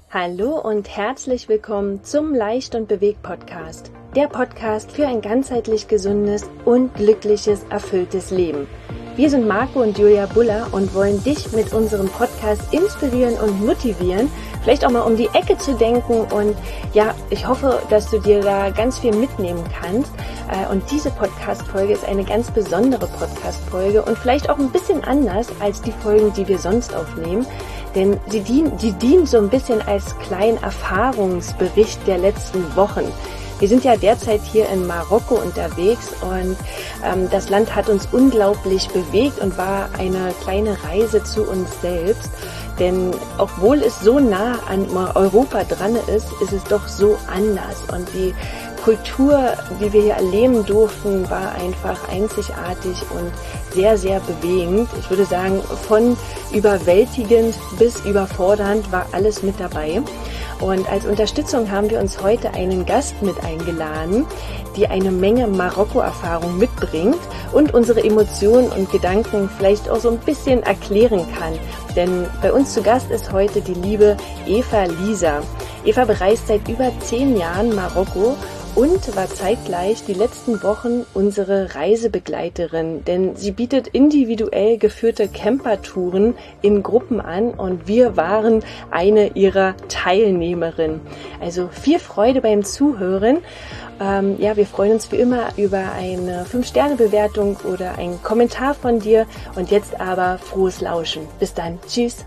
Hallo und herzlich willkommen zum Leicht und Bewegt Podcast. Der Podcast für ein ganzheitlich gesundes und glückliches, erfülltes Leben. Wir sind Marco und Julia Buller und wollen dich mit unserem Podcast inspirieren und motivieren, vielleicht auch mal um die Ecke zu denken. Und ja, ich hoffe, dass du dir da ganz viel mitnehmen kannst. Und diese Podcast-Folge ist eine ganz besondere Podcast-Folge und vielleicht auch ein bisschen anders als die Folgen, die wir sonst aufnehmen. Denn die dienen so ein bisschen als kleinen Erfahrungsbericht der letzten Wochen. Wir sind ja derzeit hier in Marokko unterwegs und das Land hat uns unglaublich bewegt und war eine kleine Reise zu uns selbst. Denn obwohl es so nah an Europa dran ist, ist es doch so anders. Und die Kultur, die wir hier erleben durften, war einfach einzigartig und sehr, sehr bewegend. Ich würde sagen, von überwältigend bis überfordernd war alles mit dabei. Und als Unterstützung haben wir uns heute einen Gast mit eingeladen, die eine Menge Marokko-Erfahrung mitbringt und unsere Emotionen und Gedanken vielleicht auch so ein bisschen erklären kann. Denn bei uns zu Gast ist heute die liebe Eva Lisa. Eva bereist seit über 10 Jahren Marokko und war zeitgleich die letzten Wochen unsere Reisebegleiterin, denn sie bietet individuell geführte Campertouren in Gruppen an und wir waren eine ihrer Teilnehmerinnen. Also viel Freude beim Zuhören. Wir freuen uns wie immer über eine 5-Sterne-Bewertung oder einen Kommentar von dir und jetzt aber frohes Lauschen. Bis dann. Tschüss.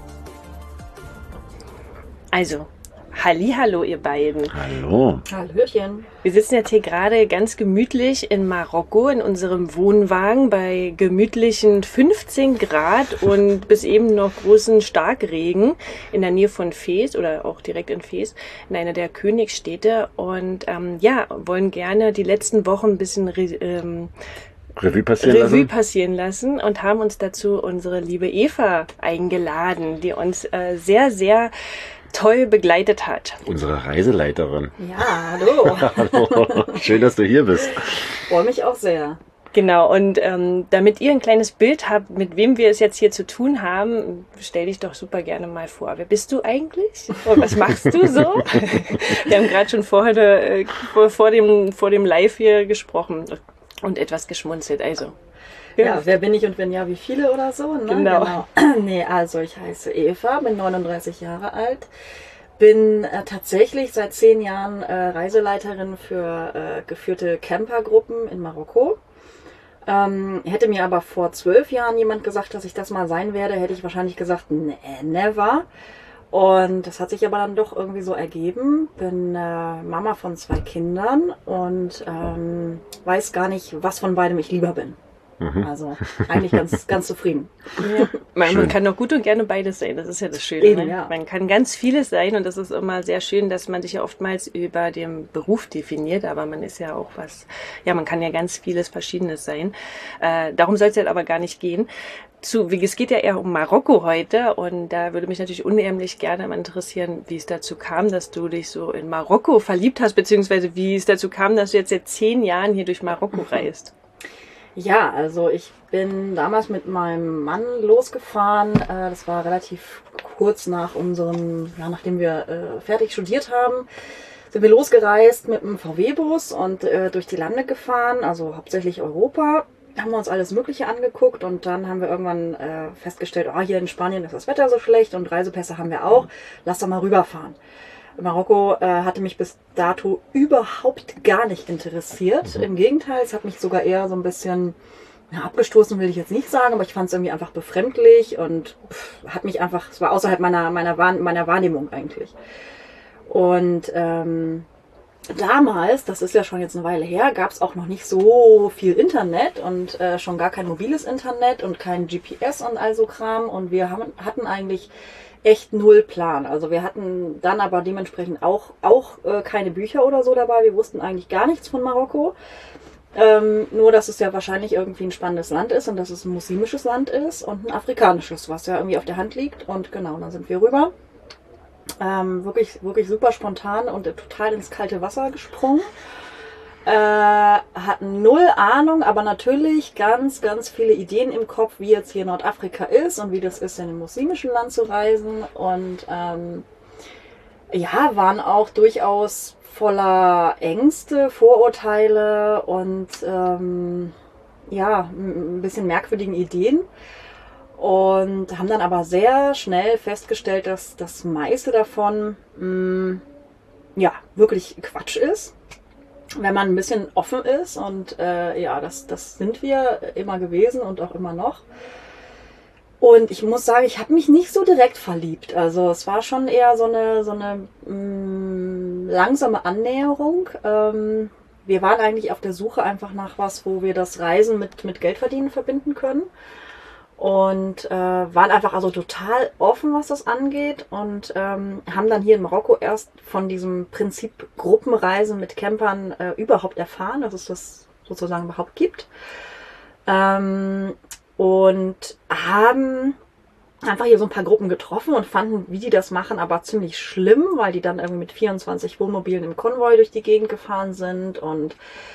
Also, hallihallo ihr beiden. Hallo. Hallöchen. Wir sitzen jetzt hier gerade ganz gemütlich in Marokko in unserem Wohnwagen bei gemütlichen 15 Grad und bis eben noch großen Starkregen in der Nähe von Fez oder auch direkt in Fez, in einer der Königsstädte und wollen gerne die letzten Wochen ein bisschen Revue passieren lassen und haben uns dazu unsere liebe Eva eingeladen, die uns sehr, sehr toll begleitet hat. Unsere Reiseleiterin. Ja, hallo. Hallo. Schön, dass du hier bist. Freue mich auch sehr. Genau, und damit ihr ein kleines Bild habt, mit wem wir es jetzt hier zu tun haben, stell dich doch super gerne mal vor. Wer bist du eigentlich? Und was machst du so? Wir haben gerade schon vor dem Live hier gesprochen und etwas geschmunzelt. Also. Ja, wer bin ich und wenn ja, wie viele oder so? Ne? Genau. Nee, also ich heiße Eva, bin 39 Jahre alt, bin tatsächlich seit 10 Jahren Reiseleiterin für geführte Campergruppen in Marokko. Hätte mir aber vor 12 Jahren jemand gesagt, dass ich das mal sein werde, hätte ich wahrscheinlich gesagt, nee, never. Und das hat sich aber dann doch irgendwie so ergeben. Bin Mama von 2 Kindern und weiß gar nicht, was von beidem ich lieber bin. Also eigentlich ganz zufrieden. Ja. Man kann doch gut und gerne beides sein, das ist ja das Schöne. Eben, ne? ja. Man kann ganz vieles sein und das ist immer sehr schön, dass man sich ja oftmals über den Beruf definiert, aber man ist ja auch man kann ja ganz vieles Verschiedenes sein. Darum soll es jetzt aber gar nicht gehen. Es geht ja eher um Marokko heute und da würde mich natürlich unheimlich gerne mal interessieren, wie es dazu kam, dass du dich so in Marokko verliebt hast, beziehungsweise wie es dazu kam, dass du jetzt seit 10 Jahren hier durch Marokko reist. Ja, also ich bin damals mit meinem Mann losgefahren. Das war relativ kurz nachdem wir fertig studiert haben, sind wir losgereist mit einem VW-Bus und durch die Lande gefahren, also hauptsächlich Europa. Haben wir uns alles Mögliche angeguckt und dann haben wir irgendwann festgestellt, hier in Spanien ist das Wetter so schlecht und Reisepässe haben wir auch, lass doch mal rüberfahren. Marokko hatte mich bis dato überhaupt gar nicht interessiert. Im Gegenteil, es hat mich sogar eher so ein bisschen abgestoßen, will ich jetzt nicht sagen, aber ich fand es irgendwie einfach befremdlich und es war außerhalb meiner Wahrnehmung eigentlich. Und damals, das ist ja schon jetzt eine Weile her, gab es auch noch nicht so viel Internet und schon gar kein mobiles Internet und kein GPS und all so Kram und wir hatten eigentlich echt null Plan. Also wir hatten dann aber dementsprechend auch keine Bücher oder so dabei. Wir wussten eigentlich gar nichts von Marokko. Nur, dass es ja wahrscheinlich irgendwie ein spannendes Land ist und dass es ein muslimisches Land ist und ein afrikanisches, was ja irgendwie auf der Hand liegt. Und genau, dann sind wir rüber. Wirklich super spontan und total ins kalte Wasser gesprungen. Hatten null Ahnung, aber natürlich ganz, ganz viele Ideen im Kopf, wie jetzt hier Nordafrika ist und wie das ist, in einem muslimischen Land zu reisen. Und ja, waren auch durchaus voller Ängste, Vorurteile und ja, ein bisschen merkwürdigen Ideen. Und haben dann aber sehr schnell festgestellt, dass das meiste davon ja, wirklich Quatsch ist, wenn man ein bisschen offen ist. Und ja, das sind wir immer gewesen und auch immer noch. Und ich muss sagen, ich habe mich nicht so direkt verliebt. Also es war schon eher so eine langsame Annäherung. Wir waren eigentlich auf der Suche einfach nach was, wo wir das Reisen mit Geldverdienen verbinden können. Und waren einfach also total offen, was das angeht. Und haben dann hier in Marokko erst von diesem Prinzip Gruppenreisen mit Campern überhaupt erfahren, dass es das sozusagen überhaupt gibt. Und haben einfach hier so ein paar Gruppen getroffen und fanden, wie die das machen, aber ziemlich schlimm, weil die dann irgendwie mit 24 Wohnmobilen im Konvoi durch die Gegend gefahren sind und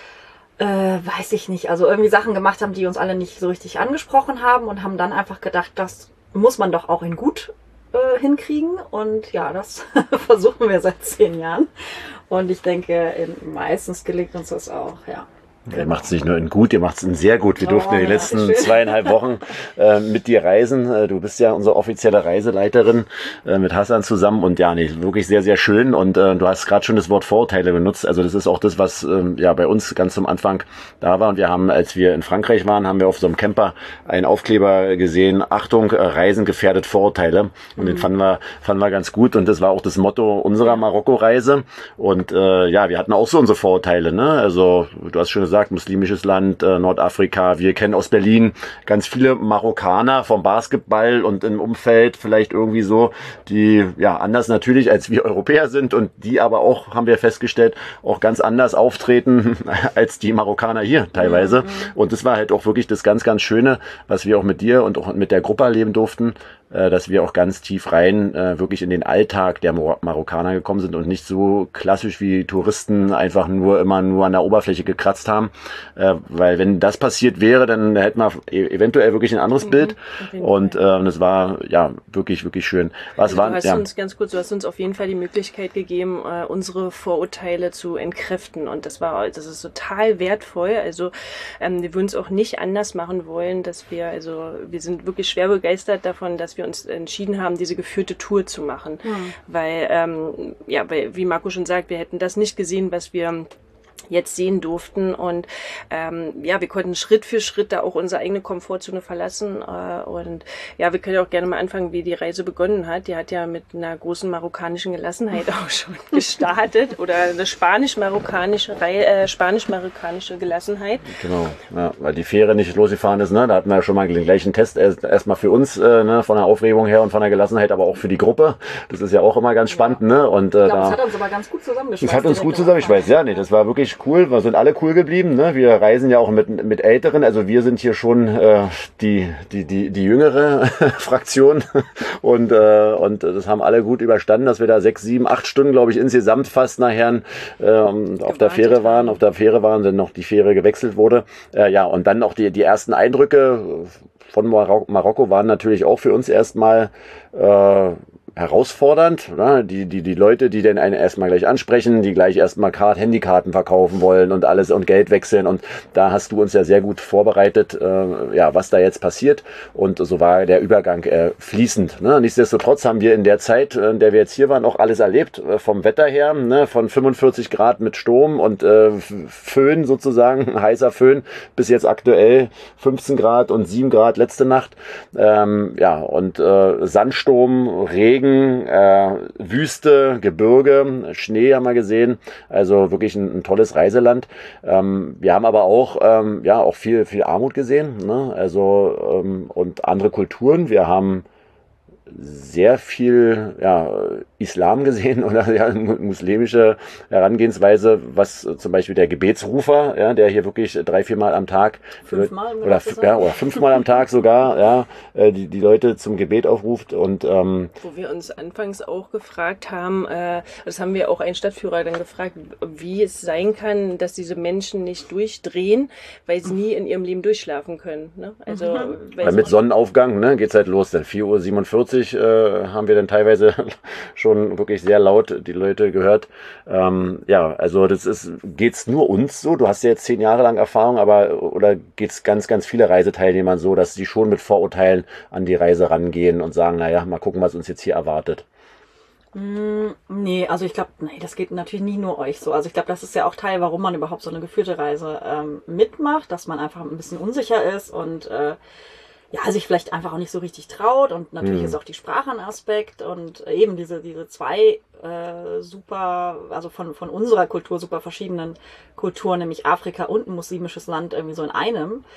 weiß ich nicht, also irgendwie Sachen gemacht haben, die uns alle nicht so richtig angesprochen haben und haben dann einfach gedacht, das muss man doch auch in gut hinkriegen. Und ja, das versuchen wir seit 10 Jahren. Und ich denke, meistens gelingt uns das auch, ja. Genau. Ihr macht es nicht nur in gut, ihr macht es in sehr gut. Wir durften ja die letzten 2,5 Wochen mit dir reisen. Du bist ja unsere offizielle Reiseleiterin mit Hassan zusammen und ja, nee, wirklich sehr, sehr schön. Und du hast gerade schon das Wort Vorurteile benutzt. Also das ist auch das, was ja bei uns ganz zum Anfang da war. Und wir haben, als wir in Frankreich waren, haben wir auf so einem Camper einen Aufkleber gesehen: Achtung, Reisen gefährdet Vorurteile. Und den fanden wir ganz gut. Und das war auch das Motto unserer Marokko-Reise. Und ja, wir hatten auch so unsere Vorurteile, ne? Also du hast schon gesagt, muslimisches Land, Nordafrika. Wir kennen aus Berlin ganz viele Marokkaner vom Basketball und im Umfeld vielleicht irgendwie so, die ja anders natürlich als wir Europäer sind und die aber auch, haben wir festgestellt, auch ganz anders auftreten als die Marokkaner hier teilweise. Und das war halt auch wirklich das ganz, ganz Schöne, was wir auch mit dir und auch mit der Gruppe erleben durften, dass wir auch ganz tief rein wirklich in den Alltag der Marokkaner gekommen sind und nicht so klassisch wie Touristen einfach immer nur an der Oberfläche gekratzt haben. Weil wenn das passiert wäre, dann hätten wir eventuell wirklich ein anderes Bild. Und das war ja wirklich, wirklich schön. Du hast uns auf jeden Fall die Möglichkeit gegeben, unsere Vorurteile zu entkräften. Und das ist total wertvoll. Also wir würden es auch nicht anders machen wollen, wir sind wirklich schwer begeistert davon, dass wir uns entschieden haben, diese geführte Tour zu machen. Weil, wie Marco schon sagt, wir hätten das nicht gesehen, was wir jetzt sehen durften. Und wir konnten Schritt für Schritt da auch unsere eigene Komfortzone verlassen. Und ja, wir können auch gerne mal anfangen, wie die Reise begonnen hat. Die hat ja mit einer großen marokkanischen Gelassenheit auch schon gestartet. Oder eine spanisch-marokkanische Gelassenheit. Genau, ja, weil die Fähre nicht losgefahren ist, ne? Da hatten wir ja schon mal den gleichen Test. Erstmal für uns, ne? Von der Aufregung her und von der Gelassenheit, aber auch für die Gruppe. Das ist ja auch immer ganz spannend, ne? Und ich glaube, das hat uns aber ganz gut zusammengeschweißt. Das hat uns gut zusammengeschweißt, ja, nee, das war wirklich cool. Wir sind alle cool geblieben, ne? Wir reisen ja auch mit Älteren, also wir sind hier schon die jüngere Fraktion und das haben alle gut überstanden, dass wir da 6, 7, 8 Stunden, glaube ich, insgesamt fast nachher auf der Fähre waren, dann noch die Fähre gewechselt wurde. Ja, und dann auch die ersten Eindrücke von Marokko waren natürlich auch für uns erstmal herausfordernd, ne? Die Leute, die dann einen erstmal gleich ansprechen, die gleich erstmal Handykarten verkaufen wollen und alles und Geld wechseln, und da hast du uns ja sehr gut vorbereitet, was da jetzt passiert, und so war der Übergang fließend, ne? Nichtsdestotrotz haben wir in der Zeit, in der wir jetzt hier waren, auch alles erlebt, vom Wetter her, ne? Von 45 Grad mit Sturm und Föhn sozusagen, heißer Föhn, bis jetzt aktuell 15 Grad und 7 Grad letzte Nacht, und Sandsturm, Regen, Wüste, Gebirge, Schnee haben wir gesehen, also wirklich ein tolles Reiseland. Wir haben aber auch, auch viel Armut gesehen, ne? Also und andere Kulturen. Wir haben sehr viel Islam gesehen oder muslimische Herangehensweise, was zum Beispiel der Gebetsrufer, der hier wirklich 3-4 Mal am Tag oder 5 Mal am Tag sogar die Leute zum Gebet aufruft, und wo wir uns anfangs auch gefragt haben, das haben wir auch einen Stadtführer dann gefragt, wie es sein kann, dass diese Menschen nicht durchdrehen, weil sie nie in ihrem Leben durchschlafen können, ne? Also weil mit Sonnenaufgang, ne, geht's halt los, dann 4:47 Uhr 1945 haben wir dann teilweise schon wirklich sehr laut die Leute gehört. Also geht's nur uns so? Du hast ja jetzt 10 Jahre lang Erfahrung, oder geht's ganz, ganz viele Reiseteilnehmern so, dass sie schon mit Vorurteilen an die Reise rangehen und sagen, naja, mal gucken, was uns jetzt hier erwartet? Nee, also ich glaube, das geht natürlich nie nur euch so. Also ich glaube, das ist ja auch Teil, warum man überhaupt so eine geführte Reise mitmacht, dass man einfach ein bisschen unsicher ist und sich vielleicht einfach auch nicht so richtig traut. Und natürlich ist auch die Sprache ein Aspekt und eben diese zwei super, also von unserer Kultur super verschiedenen Kulturen, nämlich Afrika und ein muslimisches Land irgendwie so in einem.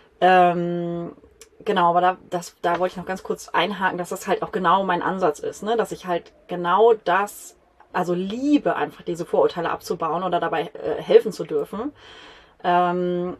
Genau, aber da wollte ich noch ganz kurz einhaken, dass das halt auch genau mein Ansatz ist, ne? Dass ich halt genau das, also liebe, einfach diese Vorurteile abzubauen oder dabei helfen zu dürfen. Ja,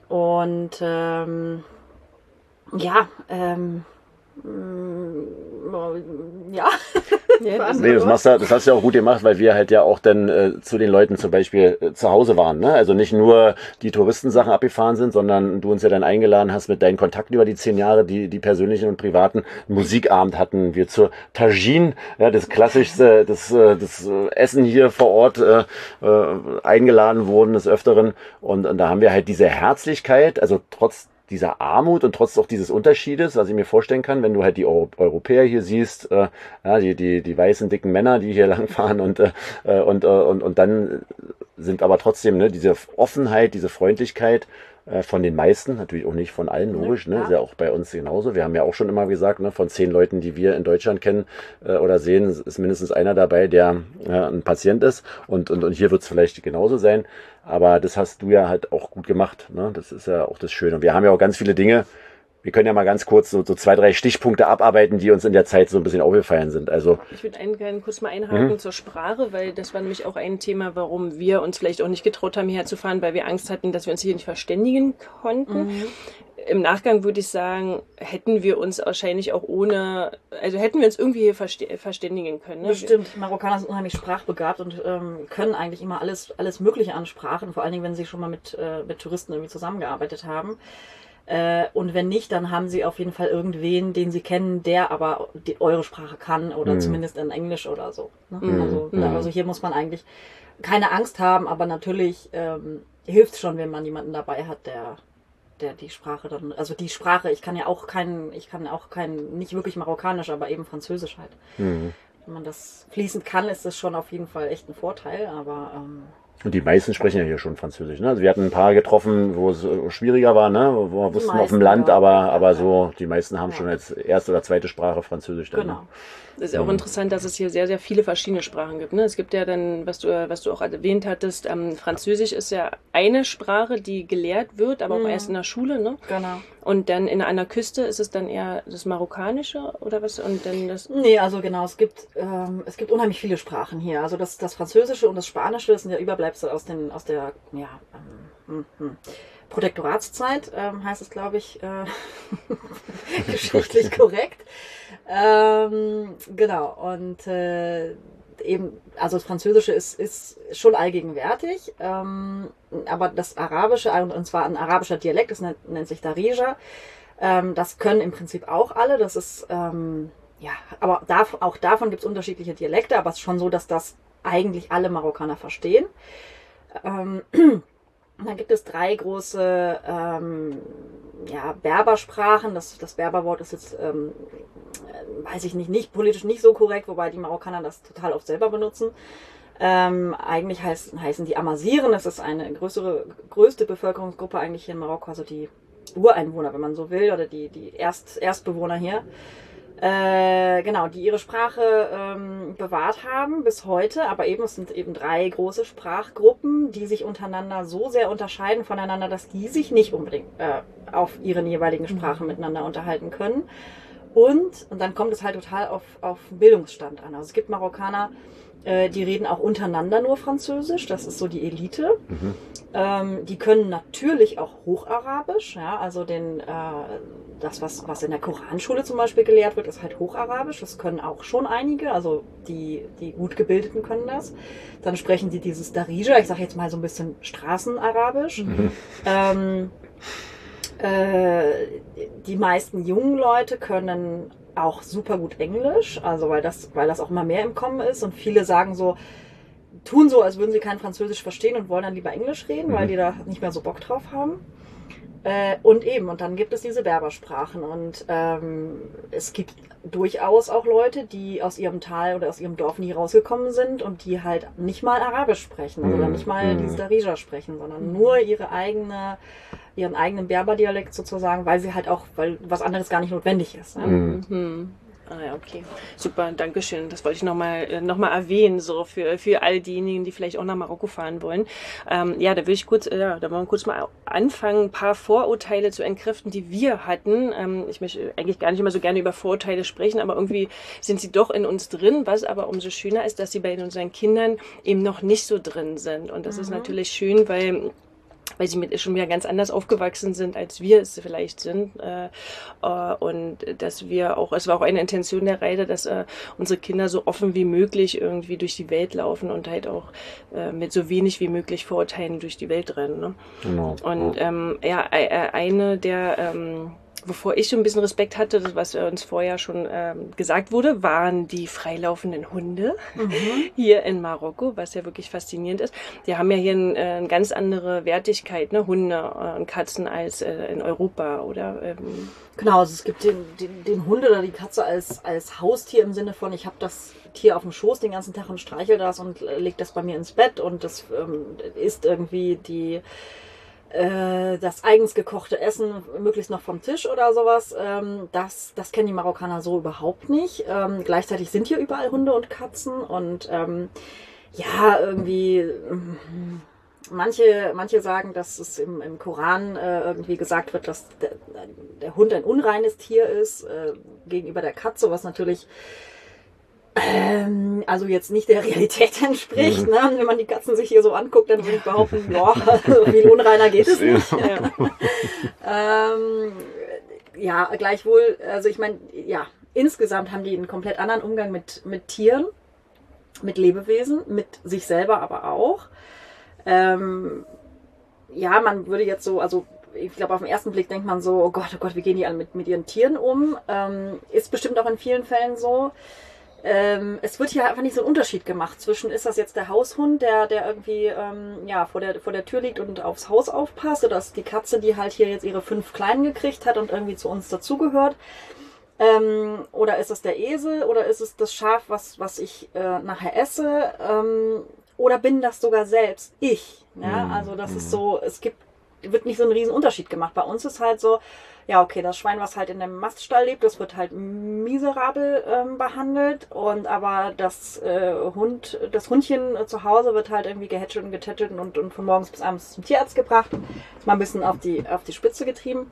Nee, das hast du ja auch gut gemacht, weil wir halt ja auch dann zu den Leuten zum Beispiel zu Hause waren, ne? Also nicht nur die Touristensachen abgefahren sind, sondern du uns ja dann eingeladen hast mit deinen Kontakten über die 10 Jahre, die persönlichen und privaten. Musikabend hatten wir zur Tagine, ja, das klassischste, das Essen hier vor Ort eingeladen wurden des Öfteren. Und da haben wir halt diese Herzlichkeit, also trotz dieser Armut und trotz auch dieses Unterschiedes, was ich mir vorstellen kann, wenn du halt die Europäer hier siehst, die weißen, dicken Männer, die hier langfahren und dann sind aber trotzdem, ne, diese Offenheit, diese Freundlichkeit von den meisten, natürlich auch nicht von allen, logisch, ne, ist ja auch bei uns genauso. Wir haben ja auch schon immer gesagt, ne, von 10 Leuten, die wir in Deutschland kennen oder sehen, ist mindestens einer dabei, der ein Patient ist und hier wird es vielleicht genauso sein. Aber das hast du ja halt auch gut gemacht, ne? Das ist ja auch das Schöne. Und wir haben ja auch ganz viele Dinge. Wir können ja mal ganz kurz so 2, 3 Stichpunkte abarbeiten, die uns in der Zeit so ein bisschen aufgefallen sind. Also ich würde gerne kurz mal einhaken zur Sprache, weil das war nämlich auch ein Thema, warum wir uns vielleicht auch nicht getraut haben, hierher zu fahren, weil wir Angst hatten, dass wir uns hier nicht verständigen konnten. Im Nachgang würde ich sagen, hätten wir uns wahrscheinlich auch hätten wir uns irgendwie hier verständigen können. Ne? Bestimmt. Marokkaner sind unheimlich sprachbegabt und können eigentlich immer alles Mögliche an Sprachen, vor allen Dingen, wenn sie schon mal mit Touristen irgendwie zusammengearbeitet haben. Und wenn nicht, dann haben sie auf jeden Fall irgendwen, den sie kennen, der aber eure Sprache kann oder zumindest in Englisch oder so. Ne? Also hier muss man eigentlich keine Angst haben, aber natürlich hilft es schon, wenn man jemanden dabei hat, der die Sprache dann, also die Sprache, ich kann auch kein, nicht wirklich Marokkanisch, aber eben Französisch halt. Wenn man das fließend kann, ist das schon auf jeden Fall echt ein Vorteil, aber und die meisten sprechen ja hier schon Französisch, ne? Also wir hatten ein paar getroffen, wo es schwieriger war, ne? Wo wir wussten auf dem Land, aber so, die meisten haben schon als erste oder zweite Sprache Französisch dann. Genau. Das ist auch interessant, dass es hier sehr, sehr viele verschiedene Sprachen gibt. Ne? Es gibt ja dann, was du auch erwähnt hattest, Französisch ist ja eine Sprache, die gelehrt wird, aber auch erst in der Schule. Ne? Genau. Und dann an der Küste ist es dann eher das Marokkanische oder was? Und dann das? Nee, also genau, es gibt unheimlich viele Sprachen hier. Also das Französische und das Spanische, das sind ja Überbleibsel aus der Protektoratszeit, heißt es, glaube ich, geschichtlich korrekt. Genau, und eben, also das Französische ist schon allgegenwärtig, aber das Arabische, und zwar ein arabischer Dialekt, das nennt sich Darija, das können im Prinzip auch alle, das ist, aber auch davon gibt es unterschiedliche Dialekte, aber es ist schon so, dass das eigentlich alle Marokkaner verstehen. Dann gibt es 3 große Berbersprachen. Das Berberwort ist jetzt, weiß ich nicht politisch nicht so korrekt, wobei die Marokkaner das total oft selber benutzen. Eigentlich heißen die Amazighen. Das ist eine größte Bevölkerungsgruppe eigentlich hier in Marokko, also die Ureinwohner, wenn man so will, oder die Erstbewohner hier. Genau, die ihre Sprache bewahrt haben bis heute, aber es sind 3 große Sprachgruppen, die sich untereinander so sehr unterscheiden voneinander, dass die sich nicht unbedingt auf ihren jeweiligen Sprachen miteinander unterhalten können. Und dann kommt es halt total auf den Bildungsstand an. Also es gibt Marokkaner, die reden auch untereinander nur Französisch, das ist so die Elite. Die können natürlich auch Hocharabisch, ja, also das, was in der Koranschule zum Beispiel gelehrt wird, ist halt Hocharabisch. Das können auch schon einige, also die gut Gebildeten können das. Dann sprechen die dieses Darija, ich sage jetzt mal so ein bisschen Straßenarabisch. Die meisten jungen Leute können auch super gut Englisch, also weil das auch immer mehr im Kommen ist und viele sagen so, tun so, als würden sie kein Französisch verstehen und wollen dann lieber Englisch reden, weil die da nicht mehr so Bock drauf haben. Und dann gibt es diese Berbersprachen und es gibt durchaus auch Leute, die aus ihrem Tal oder aus ihrem Dorf nie rausgekommen sind und die halt nicht mal Arabisch sprechen oder nicht mal dieses Darija sprechen, sondern nur ihren eigenen Berberdialekt sozusagen, weil was anderes gar nicht notwendig ist. Ne? Ah ja, okay. Super, Dankeschön. Das wollte ich noch mal erwähnen, so für all diejenigen, die vielleicht auch nach Marokko fahren wollen. Da wollen wir kurz mal anfangen, ein paar Vorurteile zu entkräften, die wir hatten. Ich möchte eigentlich gar nicht immer so gerne über Vorurteile sprechen, aber irgendwie sind sie doch in uns drin, was aber umso schöner ist, dass sie bei unseren Kindern eben noch nicht so drin sind. Und das ist natürlich schön, weil sie schon wieder ganz anders aufgewachsen sind, als wir es vielleicht sind. Und dass es war auch eine Intention der Reise, dass unsere Kinder so offen wie möglich irgendwie durch die Welt laufen und halt auch mit so wenig wie möglich Vorurteilen durch die Welt rennen. Ne? Genau. Und eine der wovor ich schon ein bisschen Respekt hatte, das, was uns vorher schon gesagt wurde, waren die freilaufenden Hunde hier in Marokko, was ja wirklich faszinierend ist. Die haben ja hier eine ganz andere Wertigkeit, ne? Hunde und Katzen als in Europa, oder? Genau, also es gibt den Hund oder die Katze als Haustier im Sinne von, ich habe das Tier auf dem Schoß den ganzen Tag und streichel das und leg das bei mir ins Bett und das ist irgendwie das eigens gekochte Essen möglichst noch vom Tisch oder sowas, das kennen die Marokkaner so überhaupt nicht. Gleichzeitig sind hier überall Hunde und Katzen und irgendwie manche sagen, dass es im Koran irgendwie gesagt wird, dass der Hund ein unreines Tier ist gegenüber der Katze, was natürlich also jetzt nicht der Realität entspricht. Ne? Wenn man die Katzen sich hier so anguckt, dann würde ich behaupten, ja, viel unreiner geht es nicht. Gleichwohl, also ich meine, ja, insgesamt haben die einen komplett anderen Umgang mit Tieren, mit Lebewesen, mit sich selber aber auch. Man würde jetzt so, also ich glaube, auf den ersten Blick denkt man so, oh Gott, wie gehen die alle mit ihren Tieren um? Ist bestimmt auch in vielen Fällen so. Es wird hier einfach nicht so ein Unterschied gemacht zwischen, ist das jetzt der Haushund, der irgendwie vor der Tür liegt und aufs Haus aufpasst, oder ist die Katze, die halt hier jetzt ihre 5 Kleinen gekriegt hat und irgendwie zu uns dazugehört, oder ist es der Esel, oder ist es das Schaf, was ich nachher esse, oder bin das sogar selbst ich. Ja? Also das ist so, wird nicht so ein riesen Unterschied gemacht. Bei uns ist halt so, ja, okay, das Schwein, was halt in dem Maststall lebt, das wird halt miserabel behandelt, aber das Hundchen zu Hause wird halt irgendwie gehätschelt und getätschelt und von morgens bis abends zum Tierarzt gebracht. Ist mal ein bisschen auf die Spitze getrieben.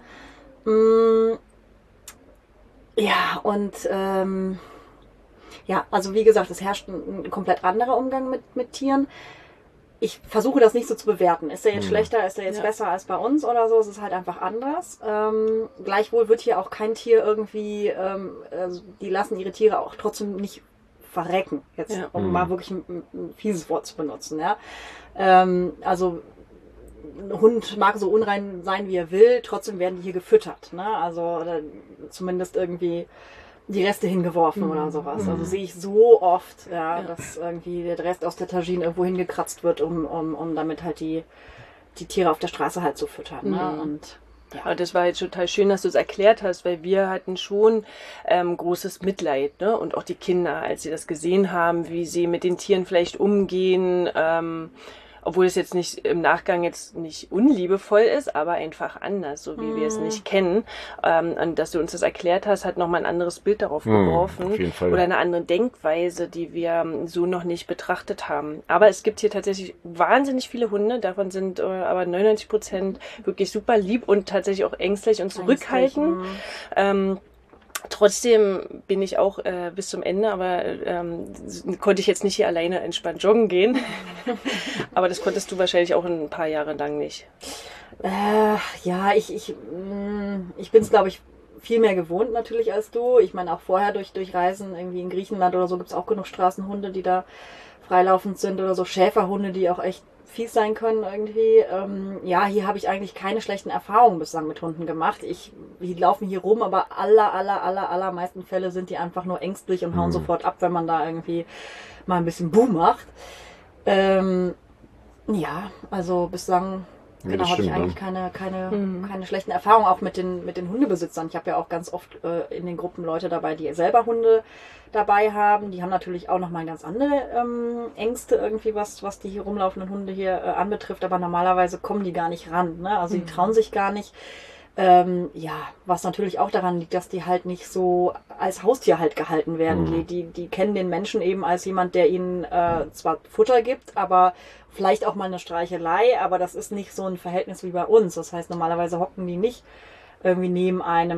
Also wie gesagt, es herrscht ein komplett anderer Umgang mit Tieren. Ich versuche das nicht so zu bewerten. Ist der jetzt schlechter, ist der jetzt besser als bei uns oder so? Es ist halt einfach anders. Gleichwohl wird hier auch kein Tier irgendwie, die lassen ihre Tiere auch trotzdem nicht verrecken. Jetzt, um mal wirklich ein fieses Wort zu benutzen. Ja? Also ein Hund mag so unrein sein, wie er will, trotzdem werden die hier gefüttert. Ne? Also zumindest irgendwie die Reste hingeworfen oder sowas. Also sehe ich so oft, dass irgendwie der Rest aus der Tagine irgendwo hingekratzt wird, um damit halt die Tiere auf der Straße halt zu füttern. Ne? Und ja, das war jetzt total schön, dass du es erklärt hast, weil wir hatten schon großes Mitleid, ne? Und auch die Kinder, als sie das gesehen haben, wie sie mit den Tieren vielleicht umgehen, obwohl es jetzt nicht im Nachgang jetzt nicht unliebevoll ist, aber einfach anders, so wie wir es nicht kennen. Und dass du uns das erklärt hast, hat nochmal ein anderes Bild darauf geworfen. Auf jeden Fall. Oder eine andere Denkweise, die wir so noch nicht betrachtet haben. Aber es gibt hier tatsächlich wahnsinnig viele Hunde. Davon sind aber 99% wirklich super lieb und tatsächlich auch ängstlich und zurückhaltend. Trotzdem bin ich auch bis zum Ende, aber konnte ich jetzt nicht hier alleine entspannt joggen gehen. Aber das konntest du wahrscheinlich auch ein paar Jahre lang nicht. Ich bin es, glaube ich, viel mehr gewohnt natürlich als du. Ich meine, auch vorher durch Reisen irgendwie in Griechenland oder so gibt es auch genug Straßenhunde, die da freilaufend sind oder so Schäferhunde, die auch echt fies sein können irgendwie. Ja, hier habe ich eigentlich keine schlechten Erfahrungen bislang mit Hunden gemacht. Die laufen hier rum, aber allermeisten Fälle sind die einfach nur ängstlich und hauen sofort ab, wenn man da irgendwie mal ein bisschen Buh macht. Ja, also bislang genau, habe ich eigentlich keine schlechten Erfahrungen, auch mit den Hundebesitzern. Ich habe ja auch ganz oft in den Gruppen Leute dabei, die selber Hunde dabei haben. Die haben natürlich auch nochmal ganz andere Ängste irgendwie, was die hier rumlaufenden Hunde hier anbetrifft. Aber normalerweise kommen die gar nicht ran. Ne? Also die trauen sich gar nicht. Ja, was natürlich auch daran liegt, dass die halt nicht so als Haustier halt gehalten werden. Die kennen den Menschen eben als jemand, der ihnen zwar Futter gibt, aber vielleicht auch mal eine Streichelei, aber das ist nicht so ein Verhältnis wie bei uns. Das heißt, normalerweise hocken die nicht irgendwie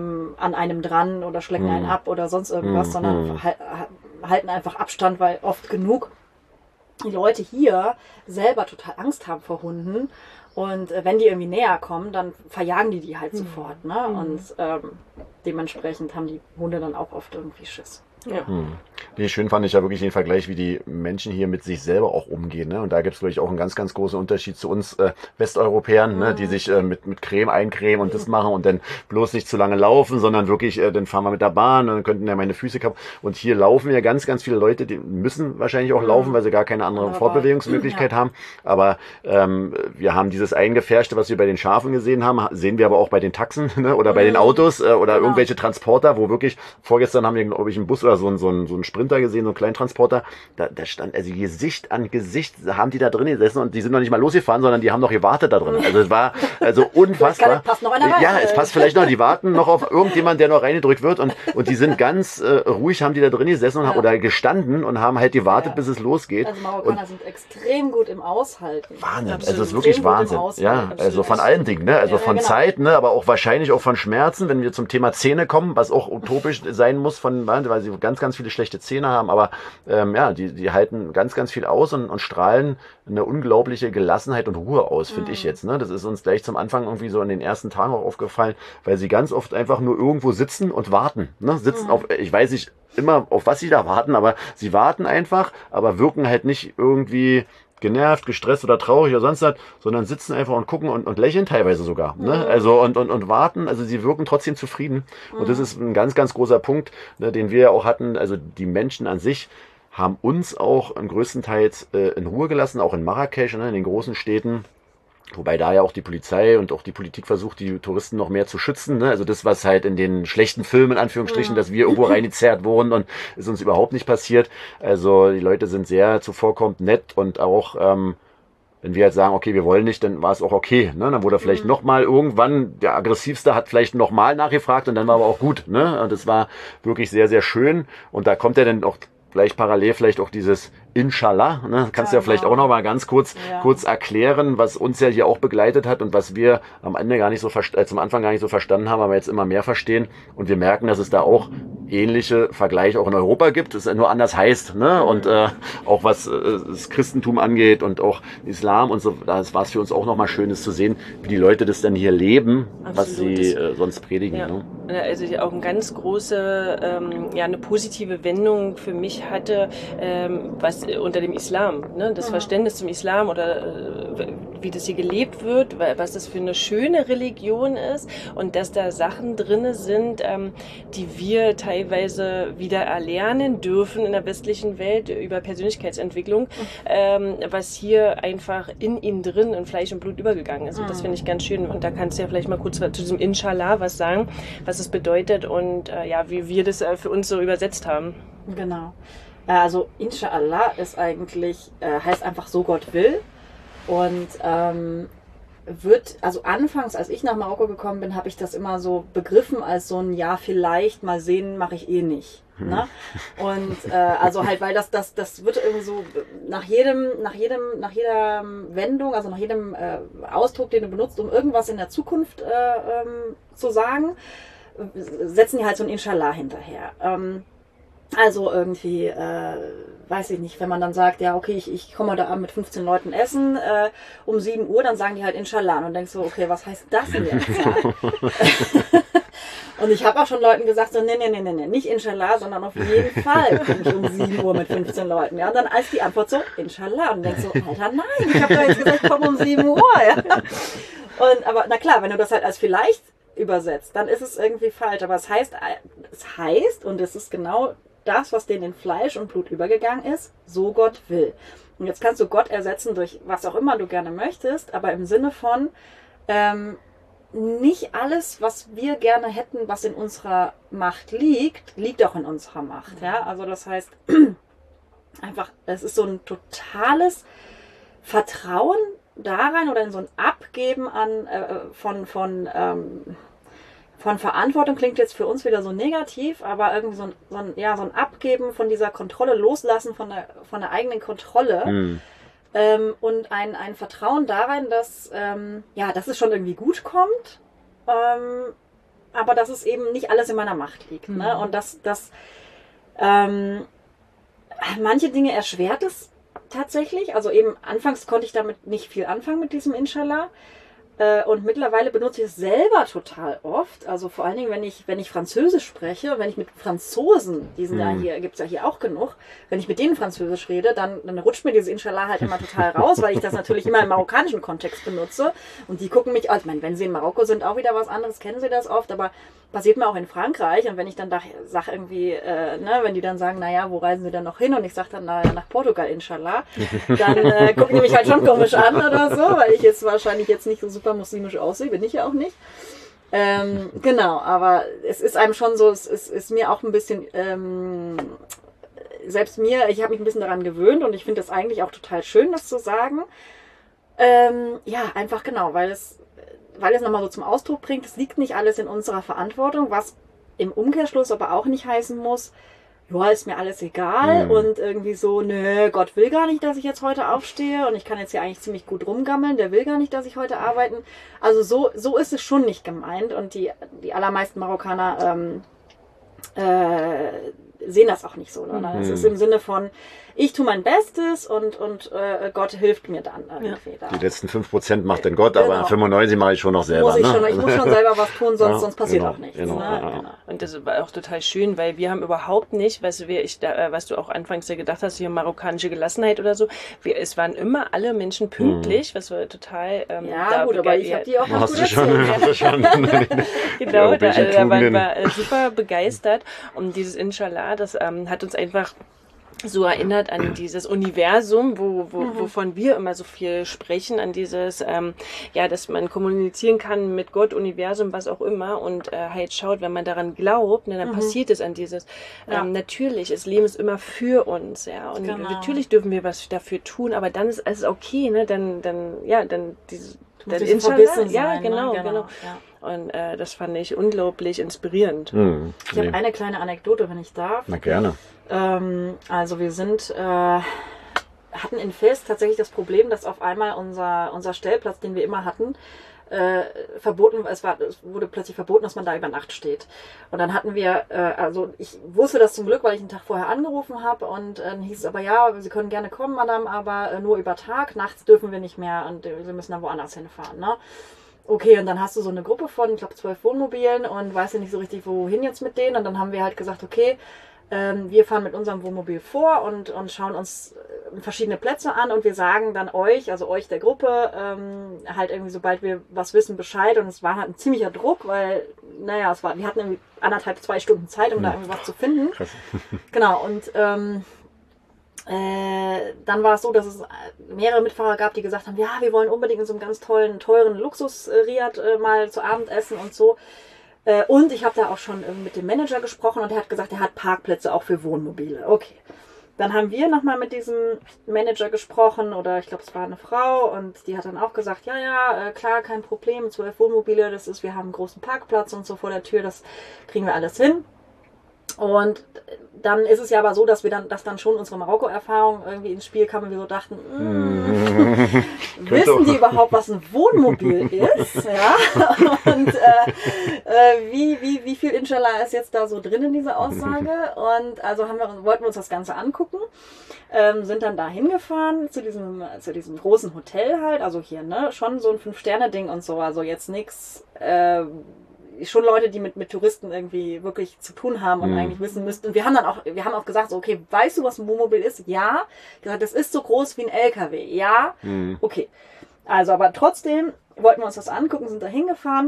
an einem dran oder schlecken einen ab oder sonst irgendwas, sondern halten einfach Abstand, weil oft genug die Leute hier selber total Angst haben vor Hunden. Und wenn die irgendwie näher kommen, dann verjagen die halt sofort. Ne? Und dementsprechend haben die Hunde dann auch oft irgendwie Schiss. Ja. Nee, schön fand ich ja wirklich den Vergleich, wie die Menschen hier mit sich selber auch umgehen. Ne? Und da gibt es, glaube ich, auch einen ganz, ganz großen Unterschied zu uns Westeuropäern, ne? Die sich mit Creme eincremen und das machen und dann bloß nicht zu lange laufen, sondern wirklich, dann fahren wir mit der Bahn, dann könnten ja meine Füße kaputt. Und hier laufen ja ganz, ganz viele Leute, die müssen wahrscheinlich auch laufen, weil sie gar keine andere Fortbewegungsmöglichkeit haben. Aber wir haben dieses Eingefärschte, was wir bei den Schafen gesehen haben, sehen wir aber auch bei den Taxen, ne? Oder bei den Autos oder irgendwelche Transporter, wo wirklich, vorgestern haben wir, glaube ich, einen Bus oder so einen Sprinter gesehen, so einen Kleintransporter, da stand, also Gesicht an Gesicht haben die da drin gesessen und die sind noch nicht mal losgefahren, sondern die haben noch gewartet da drin. Also es war also unfassbar. Passt noch einer rein. Ja, es passt vielleicht noch, die warten noch auf irgendjemand, der noch reingedrückt wird und die sind ganz ruhig, haben die da drin gesessen oder gestanden und haben halt gewartet, bis es losgeht. Also Marokkaner sind extrem gut im Aushalten. Wahnsinn, also es ist wirklich Wahnsinn. Ja, also von allen Dingen, ne? Also von Zeit, ne? Aber auch wahrscheinlich auch von Schmerzen, wenn wir zum Thema Zähne kommen, was auch utopisch sein muss, weil sie ganz, ganz viele schlechte Zähne haben, aber die halten ganz, ganz viel aus und strahlen eine unglaubliche Gelassenheit und Ruhe aus, finde ich jetzt. Ne? Das ist uns gleich zum Anfang irgendwie so in den ersten Tagen auch aufgefallen, weil sie ganz oft einfach nur irgendwo sitzen und warten. Ne? Sitzen auf, ich weiß nicht immer, auf was sie da warten, aber sie warten einfach, aber wirken halt nicht irgendwie genervt, gestresst oder traurig oder sonst was, sondern sitzen einfach und gucken und lächeln teilweise sogar. Ne? Also und warten, also sie wirken trotzdem zufrieden. Und das ist ein ganz, ganz großer Punkt, ne, den wir ja auch hatten. Also die Menschen an sich haben uns auch größtenteils in Ruhe gelassen, auch in Marrakesch, ne, in den großen Städten. Wobei da ja auch die Polizei und auch die Politik versucht, die Touristen noch mehr zu schützen. Ne? Also das, was halt in den schlechten Filmen, in Anführungsstrichen, dass wir irgendwo reingezerrt wurden und ist uns überhaupt nicht passiert. Also die Leute sind sehr zuvorkommend, nett und auch, wenn wir jetzt sagen, okay, wir wollen nicht, dann war es auch okay. Ne? Dann wurde vielleicht nochmal irgendwann, der Aggressivste hat vielleicht nochmal nachgefragt und dann war aber auch gut. Ne? Und das war wirklich sehr, sehr schön. Und da kommt ja dann auch gleich parallel vielleicht auch dieses Inshallah, ne? Kannst du ja vielleicht auch noch mal ganz kurz erklären, was uns ja hier auch begleitet hat und was wir am Ende gar nicht so zum Anfang gar nicht so verstanden haben, aber jetzt immer mehr verstehen und wir merken, dass es da auch ähnliche Vergleiche auch in Europa gibt, es nur anders heißt, ne? Und auch was das Christentum angeht und auch Islam und so, das war es für uns auch noch mal Schönes zu sehen, wie die Leute das dann hier leben, absolut, was sie sonst predigen. Ja. Ne? Also auch eine ganz große, eine positive Wendung für mich hatte, was unter dem Islam, ne? Das Verständnis zum Islam oder wie das hier gelebt wird, was das für eine schöne Religion ist und dass da Sachen drin sind, die wir teilweise wieder erlernen dürfen in der westlichen Welt über Persönlichkeitsentwicklung, was hier einfach in ihm drin in Fleisch und Blut übergegangen ist. Und das finde ich ganz schön. Und da kannst du ja vielleicht mal kurz zu diesem Inshallah was sagen, was es bedeutet und wie wir das für uns so übersetzt haben. Genau. Also Inshallah ist eigentlich, heißt einfach so Gott will und also anfangs, als ich nach Marokko gekommen bin, habe ich das immer so begriffen als so ein ja vielleicht, mal sehen, mache ich eh nicht. Ne? Und also halt, weil das wird irgendwie so nach jeder Wendung, also nach jedem Ausdruck, den du benutzt, um irgendwas in der Zukunft zu sagen, setzen die halt so ein Inshallah hinterher. Also irgendwie, weiß ich nicht, wenn man dann sagt, ja okay, ich komme heute Abend mit 15 Leuten essen, um 7 Uhr, dann sagen die halt Inshallah und denkst so, okay, was heißt das denn jetzt? Und ich habe auch schon Leuten gesagt, so, nee, nicht Inshallah, sondern auf jeden Fall komme ich um 7 Uhr mit 15 Leuten. Ja, und dann als die Antwort so, Inshallah. Und dann denkst so, Alter, nein, ich habe doch jetzt gesagt, ich komme um 7 Uhr. Ja. Aber na klar, wenn du das halt als vielleicht übersetzt, dann ist es irgendwie falsch. Aber es heißt, und es ist genau das, was denen in Fleisch und Blut übergegangen ist, so Gott will. Und jetzt kannst du Gott ersetzen durch was auch immer du gerne möchtest, aber im Sinne von, nicht alles, was wir gerne hätten, was in unserer Macht liegt auch in unserer Macht. Ja? Also das heißt, einfach, es ist so ein totales Vertrauen da rein oder in so ein Abgeben von Verantwortung, klingt jetzt für uns wieder so negativ, aber irgendwie so ein Abgeben von dieser Kontrolle, Loslassen von der eigenen Kontrolle. Und ein Vertrauen darin, dass es schon irgendwie gut kommt, aber dass es eben nicht alles in meiner Macht liegt. Ne? Und dass manche Dinge erschwert es tatsächlich. Also eben anfangs konnte ich damit nicht viel anfangen mit diesem Inshallah. Und mittlerweile benutze ich es selber total oft. Also vor allen Dingen, wenn ich Französisch spreche, wenn ich mit Franzosen, gibt es ja hier auch genug, wenn ich mit denen Französisch rede, dann rutscht mir dieses Inshallah halt immer total raus, weil ich das natürlich immer im marokkanischen Kontext benutze. Und die gucken mich, also ich meine, wenn sie in Marokko sind, auch wieder was anderes, kennen sie das oft, aber passiert mir auch in Frankreich. Und wenn ich dann sage irgendwie, wenn die dann sagen, naja, wo reisen sie denn noch hin? Und ich sage dann, naja, nach Portugal, Inshallah, dann gucken die mich halt schon komisch an oder so, weil ich jetzt wahrscheinlich jetzt nicht so super muslimisch aussehe, bin ich ja auch nicht. Genau, aber es ist einem schon so, es ist mir auch ein bisschen, ich habe mich ein bisschen daran gewöhnt und ich finde es eigentlich auch total schön, das zu sagen. Einfach genau, weil es nochmal so zum Ausdruck bringt, es liegt nicht alles in unserer Verantwortung, was im Umkehrschluss aber auch nicht heißen muss, ja, ist mir alles egal und irgendwie so, nö, Gott will gar nicht, dass ich jetzt heute aufstehe und ich kann jetzt hier eigentlich ziemlich gut rumgammeln, der will gar nicht, dass ich heute arbeiten. Also so ist es schon nicht gemeint und die allermeisten Marokkaner sehen das auch nicht so. Ne? Es ist im Sinne von, ich tue mein Bestes und Gott hilft mir dann irgendwie. Da. Die letzten 5% macht dann Gott, aber 95 mache ich schon noch selber. Ich muss schon selber was tun, sonst passiert auch nichts. Genau. Und das war auch total schön, weil wir haben überhaupt nicht, was du auch anfangs ja gedacht hast, hier marokkanische Gelassenheit oder so, es waren immer alle Menschen pünktlich, was war total aber ich habe die auch noch gut schon. Genau, da waren wir super begeistert und dieses Inshallah, das hat uns einfach so erinnert an dieses Universum, wovon wir immer so viel sprechen, an dieses, dass man kommunizieren kann mit Gott, Universum, was auch immer und halt schaut, wenn man daran glaubt, dann passiert es an dieses, natürlich, das Leben ist immer für uns, ja, und natürlich dürfen wir was dafür tun, aber dann ist es okay, ne, dann dieses, dann Inshallah, ja, genau. Ja. Und das fand ich unglaublich inspirierend. Ich habe eine kleine Anekdote, wenn ich darf. Na gerne. Also wir hatten in Fes tatsächlich das Problem, dass auf einmal unser Stellplatz, den wir immer hatten, es wurde plötzlich verboten, dass man da über Nacht steht. Und dann hatten wir, ich wusste das zum Glück, weil ich einen Tag vorher angerufen habe und dann hieß es aber, ja, Sie können gerne kommen, Madame, aber nur über Tag, nachts dürfen wir nicht mehr und Sie müssen dann woanders hinfahren, ne? Okay, und dann hast du so eine Gruppe von, ich glaube, 12 Wohnmobilen und weißt ja nicht so richtig, wohin jetzt mit denen. Und dann haben wir halt gesagt, okay, wir fahren mit unserem Wohnmobil vor und schauen uns verschiedene Plätze an und wir sagen dann euch der Gruppe, halt irgendwie, sobald wir was wissen, Bescheid. Und es war halt ein ziemlicher Druck, weil, wir hatten irgendwie 1,5-2 Stunden Zeit, um da irgendwie was zu finden. Krass. Genau, und dann war es so, dass es mehrere Mitfahrer gab, die gesagt haben, ja, wir wollen unbedingt in so einem ganz teuren Luxus-Riad mal zu Abend essen und so. Und ich habe da auch schon mit dem Manager gesprochen und er hat gesagt, er hat Parkplätze auch für Wohnmobile. Okay. Dann haben wir nochmal mit diesem Manager gesprochen oder ich glaube, es war eine Frau und die hat dann auch gesagt, ja, klar, kein Problem, 12 Wohnmobile, wir haben einen großen Parkplatz und so vor der Tür, das kriegen wir alles hin. Und dann ist es ja aber so, dass dann schon unsere Marokko-Erfahrung irgendwie ins Spiel kam und wir so dachten, wissen die überhaupt, was ein Wohnmobil ist? Ja? Und wie viel Inshallah ist jetzt da so drin in dieser Aussage? Und also wollten wir uns das Ganze angucken, sind dann da hingefahren zu diesem großen Hotel halt, also hier, ne, schon so ein 5-Sterne-Ding und so, also jetzt nichts schon Leute, die mit Touristen irgendwie wirklich zu tun haben und eigentlich wissen müssten. Und wir haben auch gesagt, so, okay, weißt du, was ein Wohnmobil ist? Ja. Gesagt, das ist so groß wie ein LKW. Ja. Okay. Also, aber trotzdem wollten wir uns das angucken, sind da hingefahren.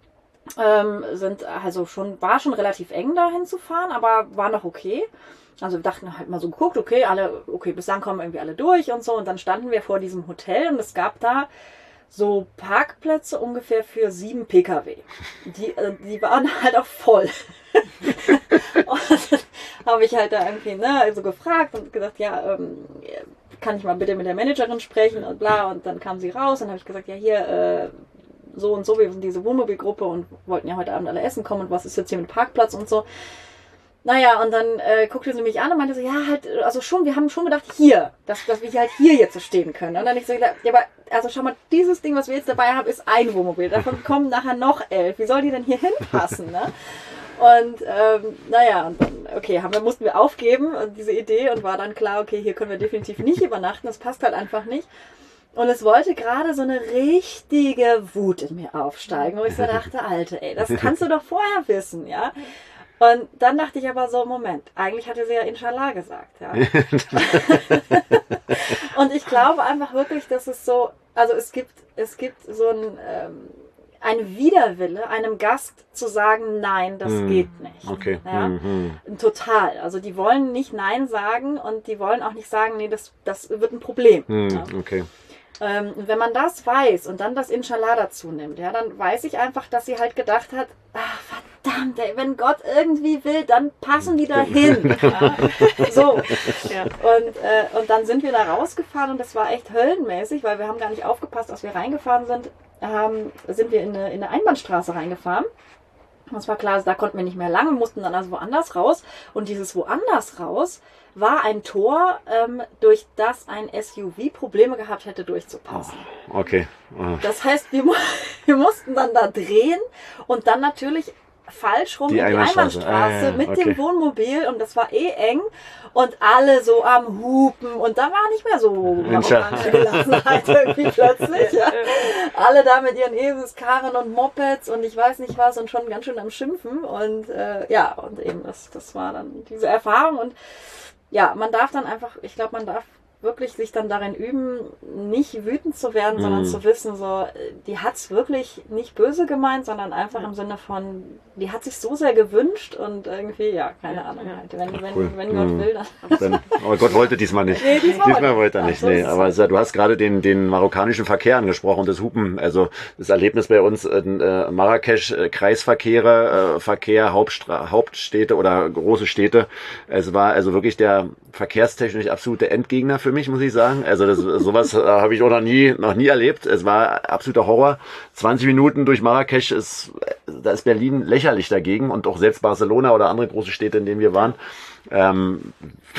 War schon relativ eng da hinzufahren, aber war noch okay. Also wir dachten halt mal so geguckt, okay, bis dann kommen irgendwie alle durch und so. Und dann standen wir vor diesem Hotel und es gab da so Parkplätze ungefähr für 7 Pkw. Die waren halt auch voll. Und dann habe ich halt da irgendwie so gefragt und gesagt, ja, kann ich mal bitte mit der Managerin sprechen und bla. Und dann kam sie raus und habe ich gesagt, ja hier, so und so, wir sind diese Wohnmobilgruppe und wollten ja heute Abend alle essen kommen und was ist jetzt hier mit Parkplatz und so. Naja, und dann guckte sie mich an und meinte so, ja, halt, also schon, wir haben schon gedacht, hier, dass wir halt hier jetzt so stehen können. Und dann habe ich so gedacht, ja, aber, also schau mal, dieses Ding, was wir jetzt dabei haben, ist ein Wohnmobil. Davon kommen nachher noch 11. Wie soll die denn hier hinpassen, ne? Und, und dann, okay, mussten wir aufgeben, diese Idee, und war dann klar, okay, hier können wir definitiv nicht übernachten, das passt halt einfach nicht. Und es wollte gerade so eine richtige Wut in mir aufsteigen, wo ich so dachte, Alter, ey, das kannst du doch vorher wissen, ja? Und dann dachte ich aber so, Moment, eigentlich hatte sie ja Inshallah gesagt, ja. Und ich glaube einfach wirklich, dass es so, also es gibt so ein Widerwille, einem Gast zu sagen, nein, das geht nicht. Okay. Ja? Total. Also die wollen nicht Nein sagen und die wollen auch nicht sagen, nee, das wird ein Problem. Ja? Okay. Wenn man das weiß und dann das Inshallah dazu nimmt, ja, dann weiß ich einfach, dass sie halt gedacht hat, ach verdammt, ey, wenn Gott irgendwie will, dann passen die da hin. Ja? So. Ja. Und dann sind wir da rausgefahren und das war echt höllenmäßig, weil wir haben gar nicht aufgepasst, als wir reingefahren sind, sind wir in eine Einbahnstraße reingefahren. Das war klar, da konnten wir nicht mehr lang, wir mussten dann also woanders raus. Und dieses woanders raus war ein Tor, durch das ein SUV Probleme gehabt hätte, durchzupassen. Oh, okay. Das heißt, wir mussten dann da drehen und dann natürlich falsch rum in die Einbahnstraße mit dem Wohnmobil und das war eng und alle so am Hupen und da war nicht mehr so marokkanische Gelassenheit irgendwie plötzlich. Ja. Alle da mit ihren Eselskarren und Mopeds und ich weiß nicht was und schon ganz schön am Schimpfen und und eben das war dann diese Erfahrung und ja, man darf dann einfach, ich glaube, man darf wirklich sich dann darin üben, nicht wütend zu werden, sondern zu wissen, so, die hat's wirklich nicht böse gemeint, sondern einfach im Sinne von, die hat sich so sehr gewünscht und irgendwie, ja, keine Ahnung. Halt. Wenn Gott will, dann. Aber Gott wollte diesmal nicht. Nee, diesmal wollte er nicht. Nee, aber du hast gerade den marokkanischen Verkehr angesprochen und das Hupen, also das Erlebnis bei uns in Marrakesch, Kreisverkehre, Verkehr, Hauptstädte oder große Städte. Es war also wirklich der verkehrstechnisch absolute Endgegner für mich, muss ich sagen. Also sowas habe ich auch noch nie erlebt. Es war absoluter Horror. 20 Minuten durch Marrakesch da ist Berlin lächerlich dagegen und auch selbst Barcelona oder andere große Städte, in denen wir waren. Da waren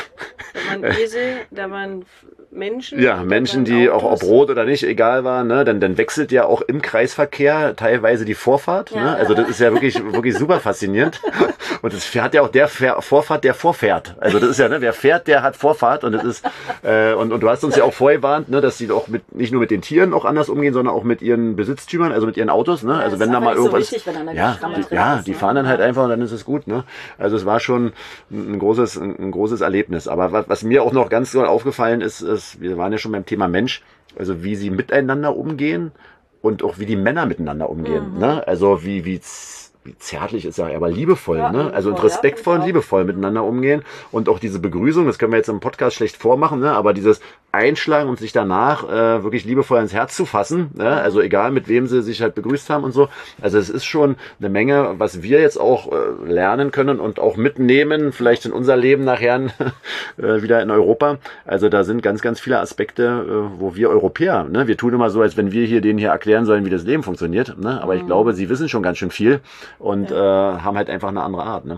Esel, da waren Menschen. Ja, Menschen, die auch ob rot oder nicht, egal war, ne? Dann wechselt ja auch im Kreisverkehr teilweise die Vorfahrt. Ja, ne? Also das ist ja wirklich super faszinierend. Und es hat ja auch der Vorfahrt, der vorfährt. Also das ist ja, ne, wer fährt, der hat Vorfahrt. Und das ist und du hast uns ja auch vorgewarnt, ne, dass sie auch nicht nur mit den Tieren auch anders umgehen, sondern auch mit ihren Besitztümern, also mit ihren Autos. Ne? Ja, also wenn da mal irgendwas, so wichtig, wenn die fahren dann halt einfach und dann ist es gut. Ne? Also es war schon ein großes Erlebnis. Aber was mir auch noch ganz so aufgefallen ist, wir waren ja schon beim Thema Mensch, also wie sie miteinander umgehen und auch wie die Männer miteinander umgehen. Ne? Also wie zärtlich ist ja, aber liebevoll, ja, ne? Also und respektvoll und liebevoll miteinander umgehen und auch diese Begrüßung, das können wir jetzt im Podcast schlecht vormachen, ne? Aber dieses Einschlagen und sich danach wirklich liebevoll ins Herz zu fassen, ne? Also egal mit wem sie sich halt begrüßt haben und so. Also es ist schon eine Menge, was wir jetzt auch lernen können und auch mitnehmen, vielleicht in unser Leben nachher wieder in Europa. Also da sind ganz, ganz viele Aspekte, wo wir Europäer, ne? Wir tun immer so, als wenn wir denen hier erklären sollen, wie das Leben funktioniert, ne? Aber ich glaube, sie wissen schon ganz schön viel und haben halt einfach eine andere Art, ne? Ja.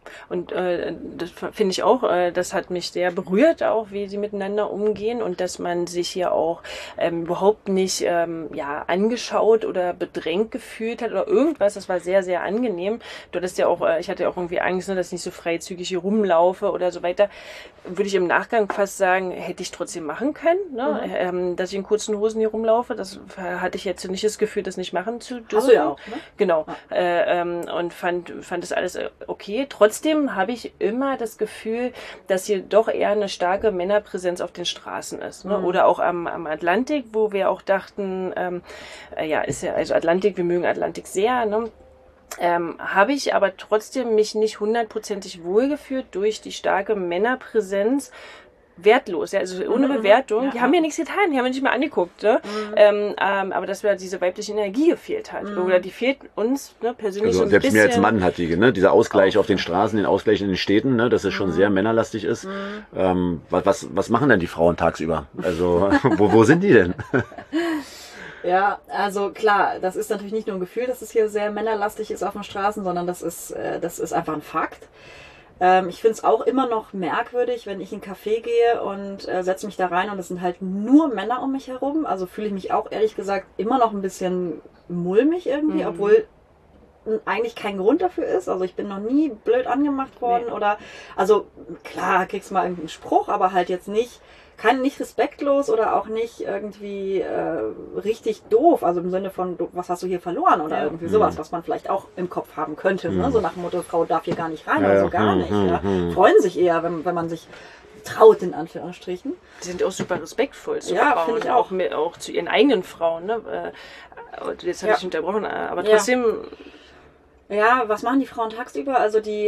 Und das finde ich auch, das hat mich sehr berührt auch, wie sie miteinander umgehen und dass man sich hier auch überhaupt nicht angeschaut oder bedrängt gefühlt hat oder irgendwas. Das war sehr, sehr angenehm. Du hattest ja auch, ich hatte ja auch irgendwie Angst, dass ich nicht so freizügig hier rumlaufe oder so weiter. Würde ich im Nachgang fast sagen, hätte ich trotzdem machen können, ne? Dass ich in kurzen Hosen hier rumlaufe. Das hatte ich jetzt nicht das Gefühl, das nicht machen zu dürfen. Hast du ja auch, ne? Genau. Und fand das alles okay. Trotzdem habe ich immer das Gefühl, dass hier doch eher eine starke Männerpräsenz auf den Straßen ist. Ne? Oder auch am Atlantik, wo wir auch dachten, ist ja, also Atlantik, wir mögen Atlantik sehr, ne? Habe ich aber trotzdem mich nicht 100%ig wohlgefühlt durch die starke Männerpräsenz. Wertlos, ja, also ohne Bewertung. Die haben ja nichts getan, die haben ja nicht mal angeguckt, ne? Aber dass mir diese weibliche Energie gefehlt hat. Oder die fehlt uns, ne, persönlich also so ein selbst bisschen. mir als Mann hat die, ne? Dieser Ausgleich auf den Straßen, den Ausgleich in den Städten, ne? Dass es schon sehr männerlastig ist. Was machen denn die Frauen tagsüber? Also, wo sind die denn? Ja, also klar, das ist natürlich nicht nur ein Gefühl, dass es hier sehr männerlastig ist auf den Straßen, sondern das ist einfach ein Fakt. Ich finde es auch immer noch merkwürdig, wenn ich in einen Café gehe und setze mich da rein und es sind halt nur Männer um mich herum. Also fühle ich mich auch ehrlich gesagt immer noch ein bisschen mulmig irgendwie, obwohl eigentlich kein Grund dafür ist. Also ich bin noch nie blöd angemacht worden oder, also klar, kriegst du mal irgendeinen Spruch, aber halt jetzt nicht respektlos oder auch nicht irgendwie richtig doof, also im Sinne von, was hast du hier verloren oder irgendwie sowas, was man vielleicht auch im Kopf haben könnte, ne? So nach dem Motto, Frau darf hier gar nicht rein oder so, gar nicht. Ja? Freuen sich eher, wenn man sich traut, in Anführungsstrichen. Die sind auch super respektvoll zu Frauen. Ja, finde ich auch. Auch zu ihren eigenen Frauen. Ne? Jetzt habe ich unterbrochen, aber trotzdem... Ja, was machen die Frauen tagsüber? Also die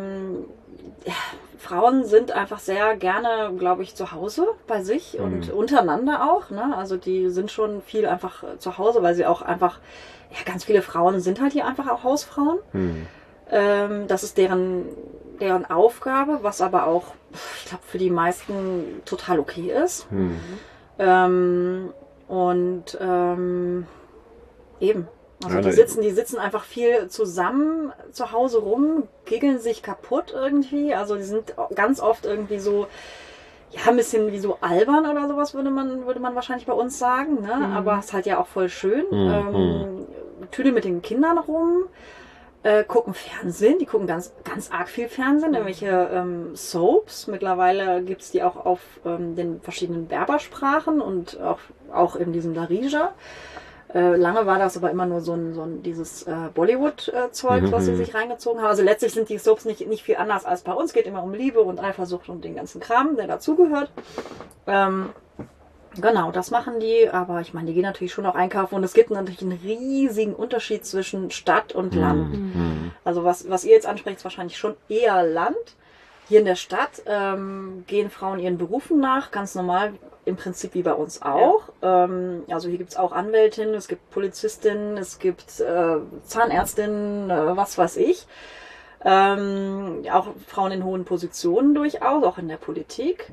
Frauen sind einfach sehr gerne, glaube ich, zu Hause bei sich und untereinander auch. Ne? Also die sind schon viel einfach zu Hause, weil sie auch einfach, ganz viele Frauen sind halt hier einfach auch Hausfrauen. Das ist deren Aufgabe, was aber auch, ich glaube, für die meisten total okay ist. Eben. Also die sitzen einfach viel zusammen zu Hause rum, giggeln sich kaputt irgendwie. Also die sind ganz oft irgendwie so, ein bisschen wie so albern oder sowas, würde man wahrscheinlich bei uns sagen. Ne? Aber es ist halt ja auch voll schön. Tüdeln mit den Kindern rum, gucken Fernsehen. Die gucken ganz, ganz arg viel Fernsehen, irgendwelche Soaps. Mittlerweile gibt es die auch auf den verschiedenen Berbersprachen und auch in diesem Darija. Lange war das aber immer nur so dieses Bollywood-Zeug, was sie sich reingezogen haben. Also letztlich sind die Soaps nicht viel anders als bei uns. Geht immer um Liebe und Eifersucht und den ganzen Kram, der dazugehört. Genau, das machen die. Aber ich meine, die gehen natürlich schon auch einkaufen. Und es gibt natürlich einen riesigen Unterschied zwischen Stadt und Land. Also was ihr jetzt ansprecht, ist wahrscheinlich schon eher Land. Hier in der Stadt gehen Frauen ihren Berufen nach, ganz normal, im Prinzip wie bei uns auch. Also hier gibt es auch Anwältinnen, es gibt Polizistinnen, es gibt Zahnärztinnen, was weiß ich. Auch Frauen in hohen Positionen durchaus, auch in der Politik.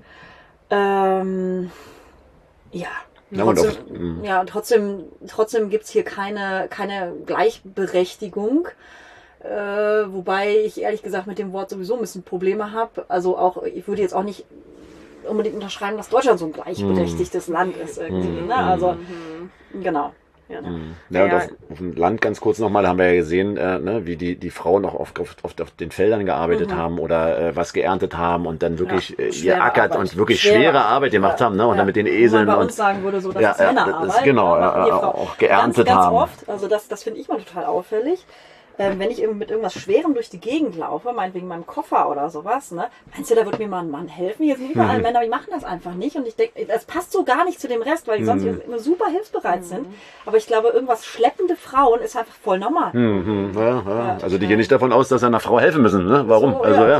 Trotzdem gibt es hier keine Gleichberechtigung. Wobei ich ehrlich gesagt mit dem Wort sowieso ein bisschen Probleme habe. Also auch, ich würde jetzt auch nicht unbedingt unterschreiben, dass Deutschland so ein gleichberechtigtes Land ist irgendwie. Ne? Also, genau. Und auf dem Land ganz kurz nochmal, da haben wir ja gesehen, wie die Frauen auch oft auf den Feldern gearbeitet haben oder was geerntet haben und dann wirklich geackert und wirklich schwere Arbeit gemacht haben, ne? Und dann mit den Eseln. Bei uns sagen würde so, das ist Männerarbeit. Genau, auch geerntet ganz haben. Oft, also das finde ich mal total auffällig. Wenn ich mit irgendwas Schwerem durch die Gegend laufe, meinetwegen meinem Koffer oder sowas, ne, meinst du, da wird mir mal ein Mann helfen? Hier sind überall Männer, die machen das einfach nicht. Und ich denke, das passt so gar nicht zu dem Rest, weil die sonst immer super hilfsbereit sind. Aber ich glaube, irgendwas schleppende Frauen ist einfach voll normal. Also die gehen nicht davon aus, dass sie einer Frau helfen müssen. Ne? Warum?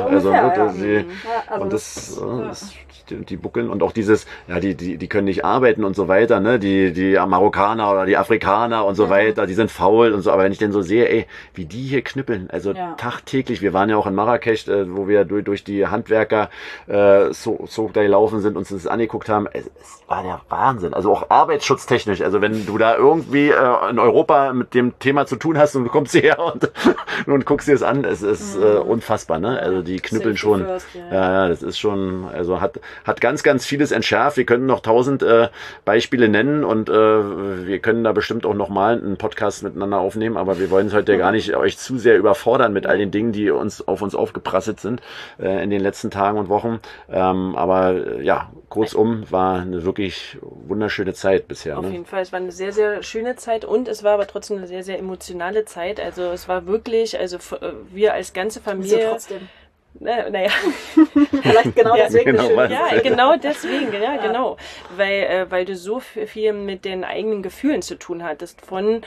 Die buckeln und auch dieses, die können nicht arbeiten und so weiter, ne? Die Marokkaner oder die Afrikaner und so weiter, die sind faul und so. Aber wenn ich denn so sehe, wie wie die hier knüppeln. Also tagtäglich. Wir waren ja auch in Marrakesch, wo wir durch die Handwerker so da gelaufen sind, uns das angeguckt haben. Es war der Wahnsinn. Also auch arbeitsschutztechnisch. Also wenn du da irgendwie in Europa mit dem Thema zu tun hast und du kommst hierher und guckst dir das an, es ist unfassbar, ne? Also die knüppeln schon. Ja, das ist schon, also hat ganz, ganz vieles entschärft. Wir können noch 1000 Beispiele nennen und wir können da bestimmt auch nochmal einen Podcast miteinander aufnehmen, aber wir wollen es heute gar nicht euch zu sehr überfordern mit all den Dingen, die auf uns aufgeprasselt sind in den letzten Tagen und Wochen. Aber ja, kurzum, war eine wirklich wunderschöne Zeit bisher. Auf jeden Fall, es war eine sehr, sehr schöne Zeit und es war aber trotzdem eine sehr, sehr emotionale Zeit. Also es war wirklich, also wir als ganze Familie... Wieso trotzdem? Naja. Vielleicht genau deswegen. Genau deswegen, genau. Weil du so viel mit den eigenen Gefühlen zu tun hattest.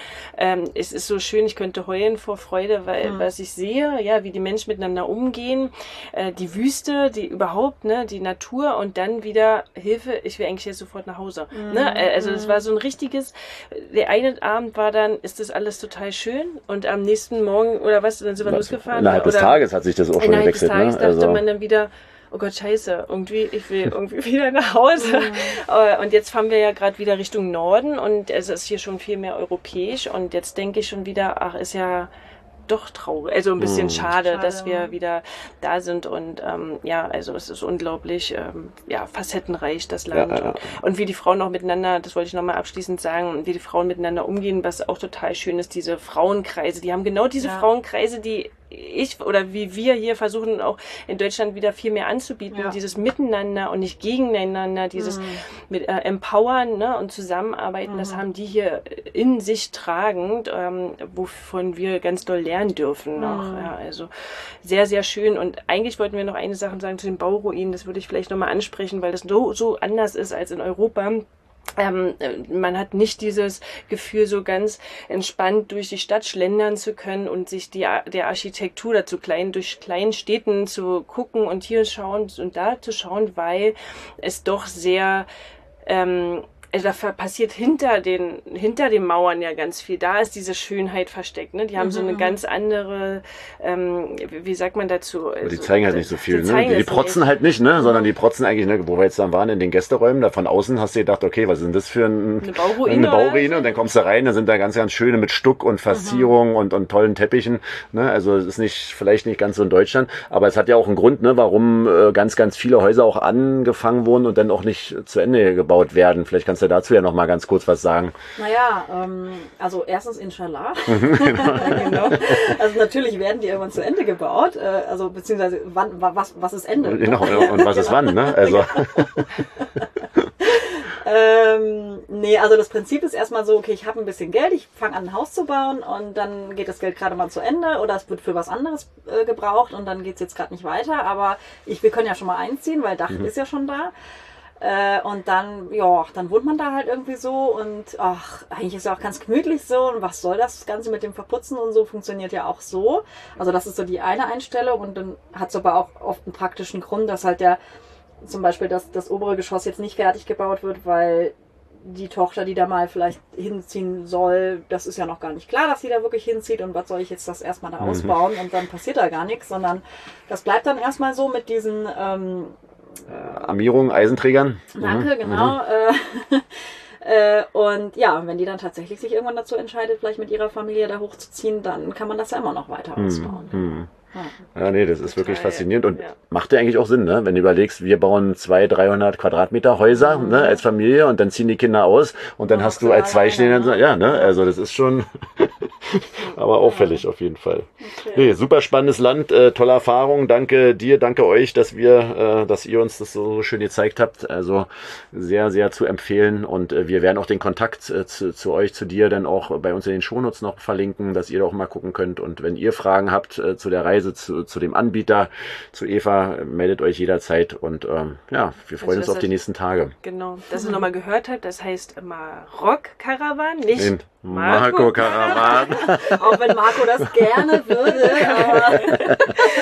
Es ist so schön, ich könnte heulen vor Freude, weil was ich sehe, ja, wie die Menschen miteinander umgehen, die Wüste, die überhaupt, ne, die Natur und dann wieder Hilfe, ich will eigentlich jetzt sofort nach Hause. Ne? Also es war so ein richtiges, der eine Abend war dann, ist das alles total schön und am nächsten Morgen oder was, dann sind wir losgefahren. Innerhalb des Tages hat sich das auch schon gewechselt. Dachte man dann wieder, oh Gott, scheiße, ich will irgendwie wieder nach Hause. Und jetzt fahren wir ja gerade wieder Richtung Norden und es ist hier schon viel mehr europäisch und jetzt denke ich schon wieder, ach, ist ja doch traurig, also ein bisschen schade, dass wir wieder da sind und also es ist unglaublich facettenreich, das Land. Und wie die Frauen auch miteinander, das wollte ich nochmal abschließend sagen, wie die Frauen miteinander umgehen, was auch total schön ist, diese Frauenkreise, die haben genau diese Frauenkreise, die wie wir hier versuchen auch in Deutschland wieder viel mehr anzubieten, dieses Miteinander und nicht gegeneinander, dieses mit empowern, ne, und zusammenarbeiten, das haben die hier in sich tragend, wovon wir ganz doll lernen dürfen noch. Ja, also sehr, sehr schön und eigentlich wollten wir noch eine Sache sagen zu den Bauruinen, das würde ich vielleicht nochmal ansprechen, weil das so anders ist als in Europa. Man hat nicht dieses Gefühl, so ganz entspannt durch die Stadt schlendern zu können und sich der Architektur durch kleinen Städten zu gucken und hier schauen und da zu schauen, weil es doch sehr also da passiert hinter den Mauern ja ganz viel. Da ist diese Schönheit versteckt. Ne? Die haben so eine ganz andere, wie sagt man dazu? Also, die zeigen halt nicht so viel. Die protzen halt nicht, ne? Sondern die protzen eigentlich, ne? Wo wir jetzt dann waren in den Gästeräumen, da von außen hast du gedacht, okay, was ist denn das für eine Bauruine? Und dann kommst du rein, da sind da ganz, ganz schöne mit Stuck und Verzierungen und tollen Teppichen. Ne? Also es ist vielleicht nicht ganz so in Deutschland, aber es hat ja auch einen Grund, ne? Warum ganz, ganz viele Häuser auch angefangen wurden und dann auch nicht zu Ende gebaut werden. Vielleicht kannst du dazu ja noch mal ganz kurz was sagen. Naja, also erstens Inshallah. Genau. Also natürlich werden die irgendwann zu Ende gebaut, also beziehungsweise was ist Ende? Genau, und was ist wann, ne? Also. Nee, also das Prinzip ist erstmal so, okay, ich habe ein bisschen Geld, ich fange an, ein Haus zu bauen und dann geht das Geld gerade mal zu Ende oder es wird für was anderes gebraucht und dann geht es jetzt gerade nicht weiter, aber wir können ja schon mal einziehen, weil Dach ist ja schon da. Und dann wohnt man da halt irgendwie so und eigentlich ist ja auch ganz gemütlich so und was soll das Ganze mit dem Verputzen und so, funktioniert ja auch so. Also das ist so die eine Einstellung und dann hat es aber auch oft einen praktischen Grund, dass halt zum Beispiel das obere Geschoss jetzt nicht fertig gebaut wird, weil die Tochter, die da mal vielleicht hinziehen soll, das ist ja noch gar nicht klar, dass sie da wirklich hinzieht und was soll ich jetzt das erstmal da ausbauen und dann passiert da gar nichts, sondern das bleibt dann erstmal so mit diesen Armierung, Eisenträgern. Danke, genau. Und ja, wenn die dann tatsächlich sich irgendwann dazu entscheidet, vielleicht mit ihrer Familie da hochzuziehen, dann kann man das ja immer noch weiter ausbauen. Ja, nee, das ist wirklich faszinierend und macht ja eigentlich auch Sinn, ne? Wenn du überlegst, wir bauen 200-300 Quadratmeter Häuser, ne, als Familie und dann ziehen die Kinder aus und dann hast du als Zweistehender, also das ist schon aber auffällig auf jeden Fall. Okay. Nee, super spannendes Land, tolle Erfahrung, danke dir, danke euch, dass ihr uns das so schön gezeigt habt, also sehr, sehr zu empfehlen und wir werden auch den Kontakt zu euch, zu dir dann auch bei uns in den Shownotes noch verlinken, dass ihr da auch mal gucken könnt und wenn ihr Fragen habt zu der Reise, zu dem Anbieter, zu Eva, meldet euch jederzeit und wir freuen uns auf die nächsten Tage. Genau, dass ihr nochmal gehört habt, das heißt Marok Caravan, nicht Marco Karawan. Auch wenn Marco das gerne würde. Aber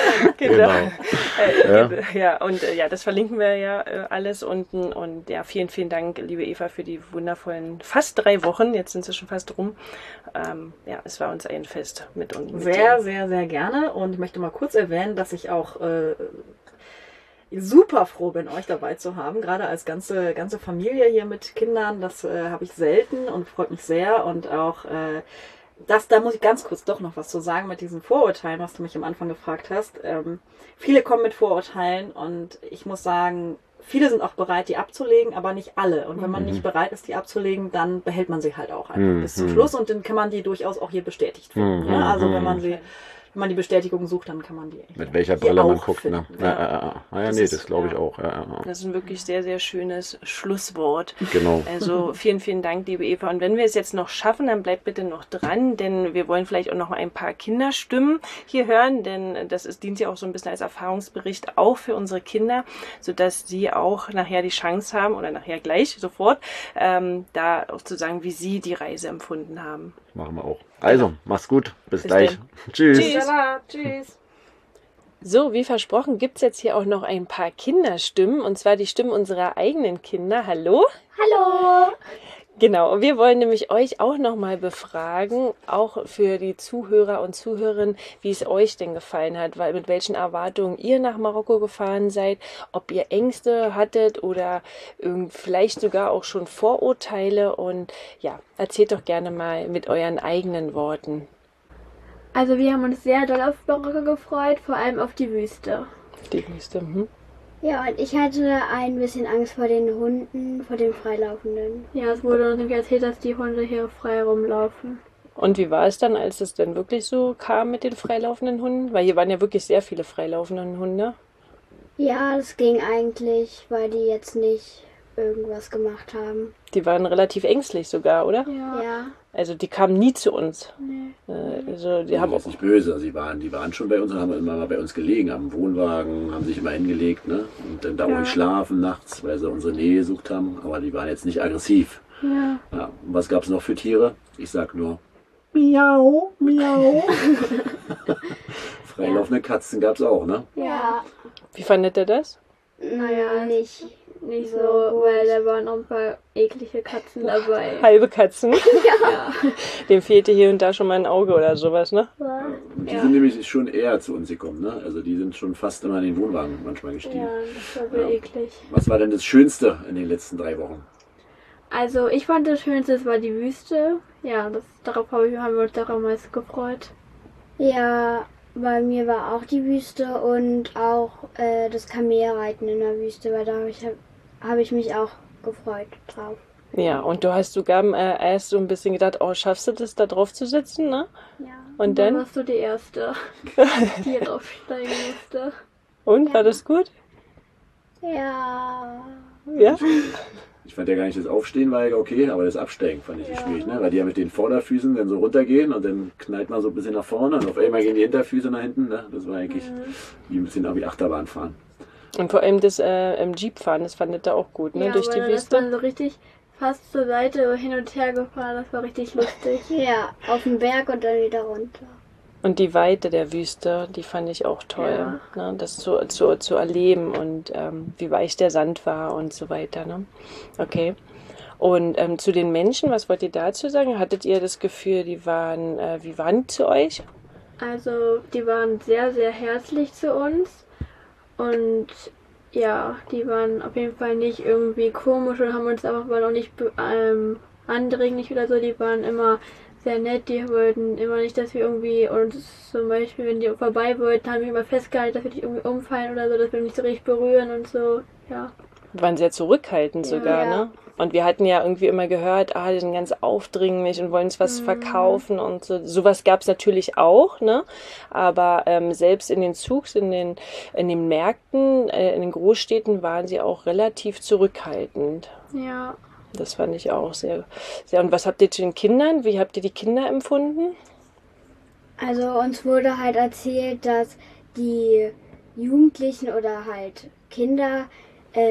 genau. Ja, und das verlinken wir ja alles unten. Und ja, vielen, vielen Dank, liebe Eva, für die wundervollen fast 3 Wochen. Jetzt sind sie schon fast rum. Es war uns ein Fest mit uns. Sehr, sehr, sehr gerne. Und ich möchte mal kurz erwähnen, dass ich auch super froh bin, euch dabei zu haben, gerade als ganze Familie hier mit Kindern. Das habe ich selten und freut mich sehr. Und auch da muss ich ganz kurz doch noch was zu sagen mit diesen Vorurteilen, was du mich am Anfang gefragt hast. Viele kommen mit Vorurteilen und ich muss sagen, viele sind auch bereit, die abzulegen, aber nicht alle. Und wenn man nicht bereit ist, die abzulegen, dann behält man sie halt auch einfach bis zum Schluss und dann kann man die durchaus auch hier bestätigt finden. Ja? Also wenn man die Bestätigung sucht, dann kann man die mit welcher Brille man guckt. finden. Ne? Das glaube ich auch. Das ist ein wirklich sehr, sehr schönes Schlusswort. Genau. Also vielen, vielen Dank, liebe Eva. Und wenn wir es jetzt noch schaffen, dann bleibt bitte noch dran, denn wir wollen vielleicht auch noch ein paar Kinderstimmen hier hören, denn dient ja auch so ein bisschen als Erfahrungsbericht auch für unsere Kinder, sodass sie auch nachher die Chance haben, oder nachher gleich, sofort, da auch zu sagen, wie sie die Reise empfunden haben. Machen wir auch. Also, mach's gut. Bis gleich. Tschüss. Tschüss. So, wie versprochen, gibt es jetzt hier auch noch ein paar Kinderstimmen, und zwar die Stimmen unserer eigenen Kinder. Hallo? Hallo! Genau, wir wollen nämlich euch auch nochmal befragen, auch für die Zuhörer und Zuhörerinnen, wie es euch denn gefallen hat, weil mit welchen Erwartungen ihr nach Marokko gefahren seid, ob ihr Ängste hattet oder vielleicht sogar auch schon Vorurteile, und ja, erzählt doch gerne mal mit euren eigenen Worten. Also wir haben uns sehr doll auf Marokko gefreut, vor allem auf die Wüste. Die Wüste, Ja, und ich hatte ein bisschen Angst vor den Hunden, vor den Freilaufenden. Ja, es wurde uns nämlich erzählt, dass die Hunde hier frei rumlaufen. Und wie war es dann, als es denn wirklich so kam mit den freilaufenden Hunden? Weil hier waren ja wirklich sehr viele freilaufende Hunde. Ja, das ging eigentlich, weil die jetzt nicht irgendwas gemacht haben. Die waren relativ ängstlich sogar, oder? Ja. Also die kamen nie zu uns. Nee. Also die haben auch nicht böse. Also die waren schon bei uns und haben immer mal bei uns gelegen, am Wohnwagen, haben sich immer hingelegt, ne? Und dann da ruhig schlafen nachts, weil sie unsere Nähe gesucht haben. Aber die waren jetzt nicht aggressiv. Ja. Und was gab es noch für Tiere? Ich sag nur Miau, Miau. Freilaufende Katzen gab es auch, ne? Ja. Wie fandet ihr das? Naja, nicht so, weil da waren noch ein paar eklige Katzen dabei. Halbe Katzen? Ja. Dem fehlte hier und da schon mal ein Auge oder sowas, ne? Und die sind nämlich schon eher zu uns gekommen, ne? Also die sind schon fast immer in den Wohnwagen manchmal gestiegen. Ja, das war sehr eklig. Was war denn das Schönste in den letzten 3 Wochen? Also ich fand das Schönste, es war die Wüste. Ja, darauf haben wir uns auch am meisten gefreut. Ja, bei mir war auch die Wüste und auch das Kamelreiten in der Wüste, weil da habe ich mich auch gefreut drauf. Ja, und du hast sogar erst so ein bisschen gedacht, oh, schaffst du das, da drauf zu sitzen, ne? Ja. Und dann? warst du die Erste, die draufsteigen musste. Und, war das gut? Ja. Ja? Ich fand ja gar nicht das Aufstehen war ja okay, aber das Absteigen fand ich schwierig, ne? Weil die ja mit den Vorderfüßen dann so runtergehen und dann knallt man so ein bisschen nach vorne und auf einmal gehen die Hinterfüße nach hinten, ne? Das war eigentlich wie ein bisschen wie Achterbahn fahren. Und vor allem das im Jeep fahren, das fandet ihr auch gut, ne? Ja, durch die weil das Wüste. dann so richtig fast zur Seite hin und her gefahren, das war richtig lustig. Ja, auf den Berg und dann wieder runter. Und die Weite der Wüste, die fand ich auch toll, ne? Das zu erleben und wie weich der Sand war und so weiter. Ne? Okay. Und zu den Menschen, was wollt ihr dazu sagen? Hattet ihr das Gefühl, wie waren die zu euch? Also die waren sehr, sehr herzlich zu uns und ja, die waren auf jeden Fall nicht irgendwie komisch und haben uns aber auch nicht andringlich oder so, die waren immer sehr nett, die wollten immer nicht, dass wir irgendwie uns zum Beispiel, wenn die vorbei wollten, haben wir immer festgehalten, dass wir nicht irgendwie umfallen oder so, dass wir nicht so richtig berühren und so, ja. Wir waren sehr zurückhaltend sogar, ne? Und wir hatten ja irgendwie immer gehört, die sind ganz aufdringlich und wollen uns was verkaufen und so. Sowas gab es natürlich auch, ne? Aber selbst in den Zugs, in den Märkten, in den Großstädten waren sie auch relativ zurückhaltend. Ja. Das fand ich auch sehr, sehr. Und was habt ihr zu den Kindern? Wie habt ihr die Kinder empfunden? Also uns wurde halt erzählt, dass die Jugendlichen oder halt Kinder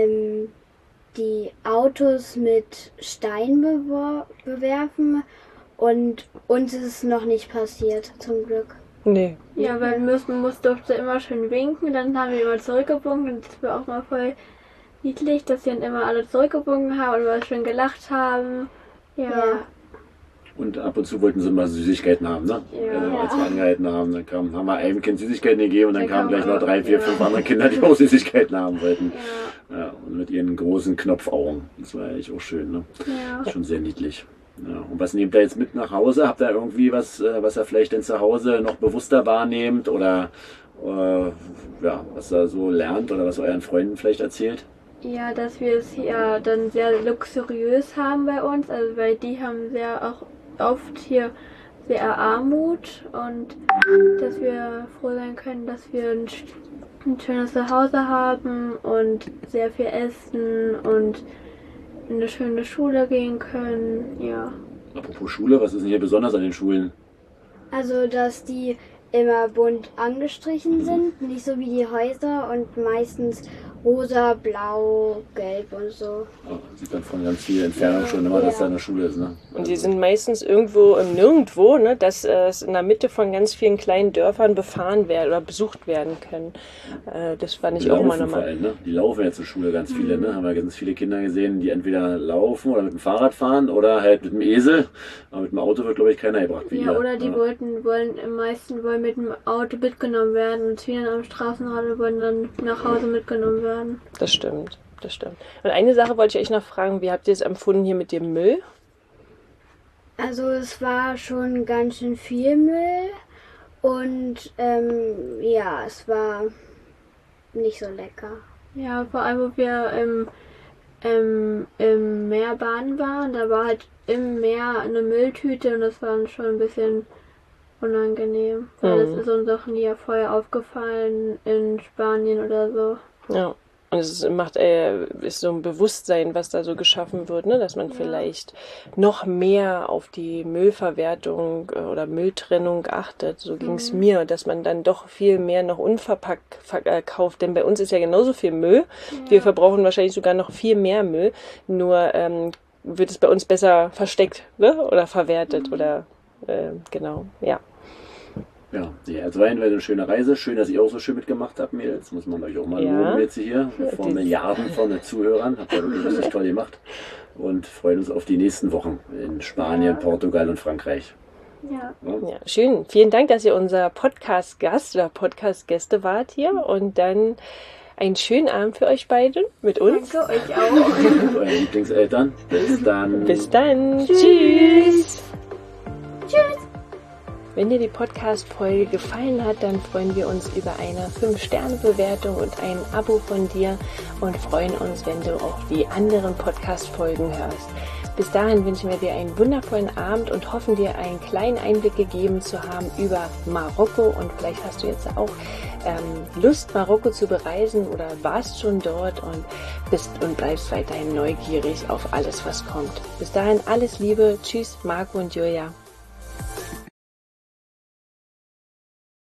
die Autos mit Steinen bewerfen Und uns ist es noch nicht passiert, zum Glück. Nee. Ja, weil durfte immer schön winken, dann haben wir immer zurückgewunken und das war auch mal voll niedlich, dass sie dann immer alle zurückgewunken haben und immer schön gelacht haben. Ja. Und ab und zu wollten sie mal Süßigkeiten haben, ne? Ja. Als wir angehalten haben, dann haben wir einem Kind Süßigkeiten gegeben und dann kamen gleich noch 3, 4, 5 andere Kinder, die auch Süßigkeiten haben wollten. Ja, und mit ihren großen Knopfaugen. Das war eigentlich auch schön, ne? Ja. Schon sehr niedlich. Ja. Und was nehmt ihr jetzt mit nach Hause? Habt ihr irgendwie was ihr vielleicht denn zu Hause noch bewusster wahrnehmt oder was ihr so lernt oder was euren Freunden vielleicht erzählt? Ja, dass wir es hier dann sehr luxuriös haben bei uns, also weil die haben sehr auch oft hier sehr Armut und dass wir froh sein können, dass wir ein schönes Zuhause haben und sehr viel essen und in eine schöne Schule gehen können, ja. Apropos Schule, was ist denn hier besonders an den Schulen? Also, dass die immer bunt angestrichen sind, nicht so wie die Häuser und meistens rosa, blau, gelb und so. Oh, sieht man von ganz viel Entfernung schon immer, dass da eine Schule ist, ne? Und die sind meistens irgendwo im Nirgendwo, ne, dass es in der Mitte von ganz vielen kleinen Dörfern befahren werden oder besucht werden können. Das fand ich auch mal normal. Ne? Die laufen ja zur Schule, ganz viele, ne? Haben wir ganz viele Kinder gesehen, die entweder laufen oder mit dem Fahrrad fahren oder halt mit dem Esel. Aber mit dem Auto wird, glaube ich, keiner gebracht. Ja, oder die wollen mit dem Auto mitgenommen werden und ziehen dann am Straßenrad und wollen dann nach Hause mitgenommen werden. Das stimmt, das stimmt. Und eine Sache wollte ich euch noch fragen, wie habt ihr es empfunden hier mit dem Müll? Also es war schon ganz schön viel Müll und es war nicht so lecker. Ja, vor allem, wo wir im Meer baden waren, da war halt im Meer eine Mülltüte und das war dann schon ein bisschen unangenehm. Weil das ist uns auch nie vorher aufgefallen in Spanien oder so. Ja. Und es ist so ein Bewusstsein, was da so geschaffen wird, ne? Dass man vielleicht noch mehr auf die Müllverwertung oder Mülltrennung achtet. So ging es mir, dass man dann doch viel mehr noch unverpackt kauft. Denn bei uns ist ja genauso viel Müll. Ja. Wir verbrauchen wahrscheinlich sogar noch viel mehr Müll. Nur wird es bei uns besser versteckt, ne? Oder verwertet oder genau, ja. Ja, also war eine schöne Reise. Schön, dass ihr auch so schön mitgemacht habt, Mädels. Muss man euch auch mal loben jetzt hier. Vor Milliarden von Zuhörern. Habt ihr wirklich richtig toll gemacht. Und freuen uns auf die nächsten Wochen in Spanien, Portugal und Frankreich. Ja, schön. Vielen Dank, dass ihr unser Podcast-Gast oder Podcast-Gäste wart hier. Und dann einen schönen Abend für euch beide mit uns. Danke euch auch. Und euren Lieblingseltern. Bis dann. Bis dann. Tschüss. Tschüss. Wenn dir die Podcast-Folge gefallen hat, dann freuen wir uns über eine 5-Sterne-Bewertung und ein Abo von dir und freuen uns, wenn du auch die anderen Podcast-Folgen hörst. Bis dahin wünschen wir dir einen wundervollen Abend und hoffen dir einen kleinen Einblick gegeben zu haben über Marokko und vielleicht hast du jetzt auch Lust, Marokko zu bereisen oder warst schon dort und bist und bleibst weiterhin neugierig auf alles, was kommt. Bis dahin alles Liebe. Tschüss, Marco und Julia.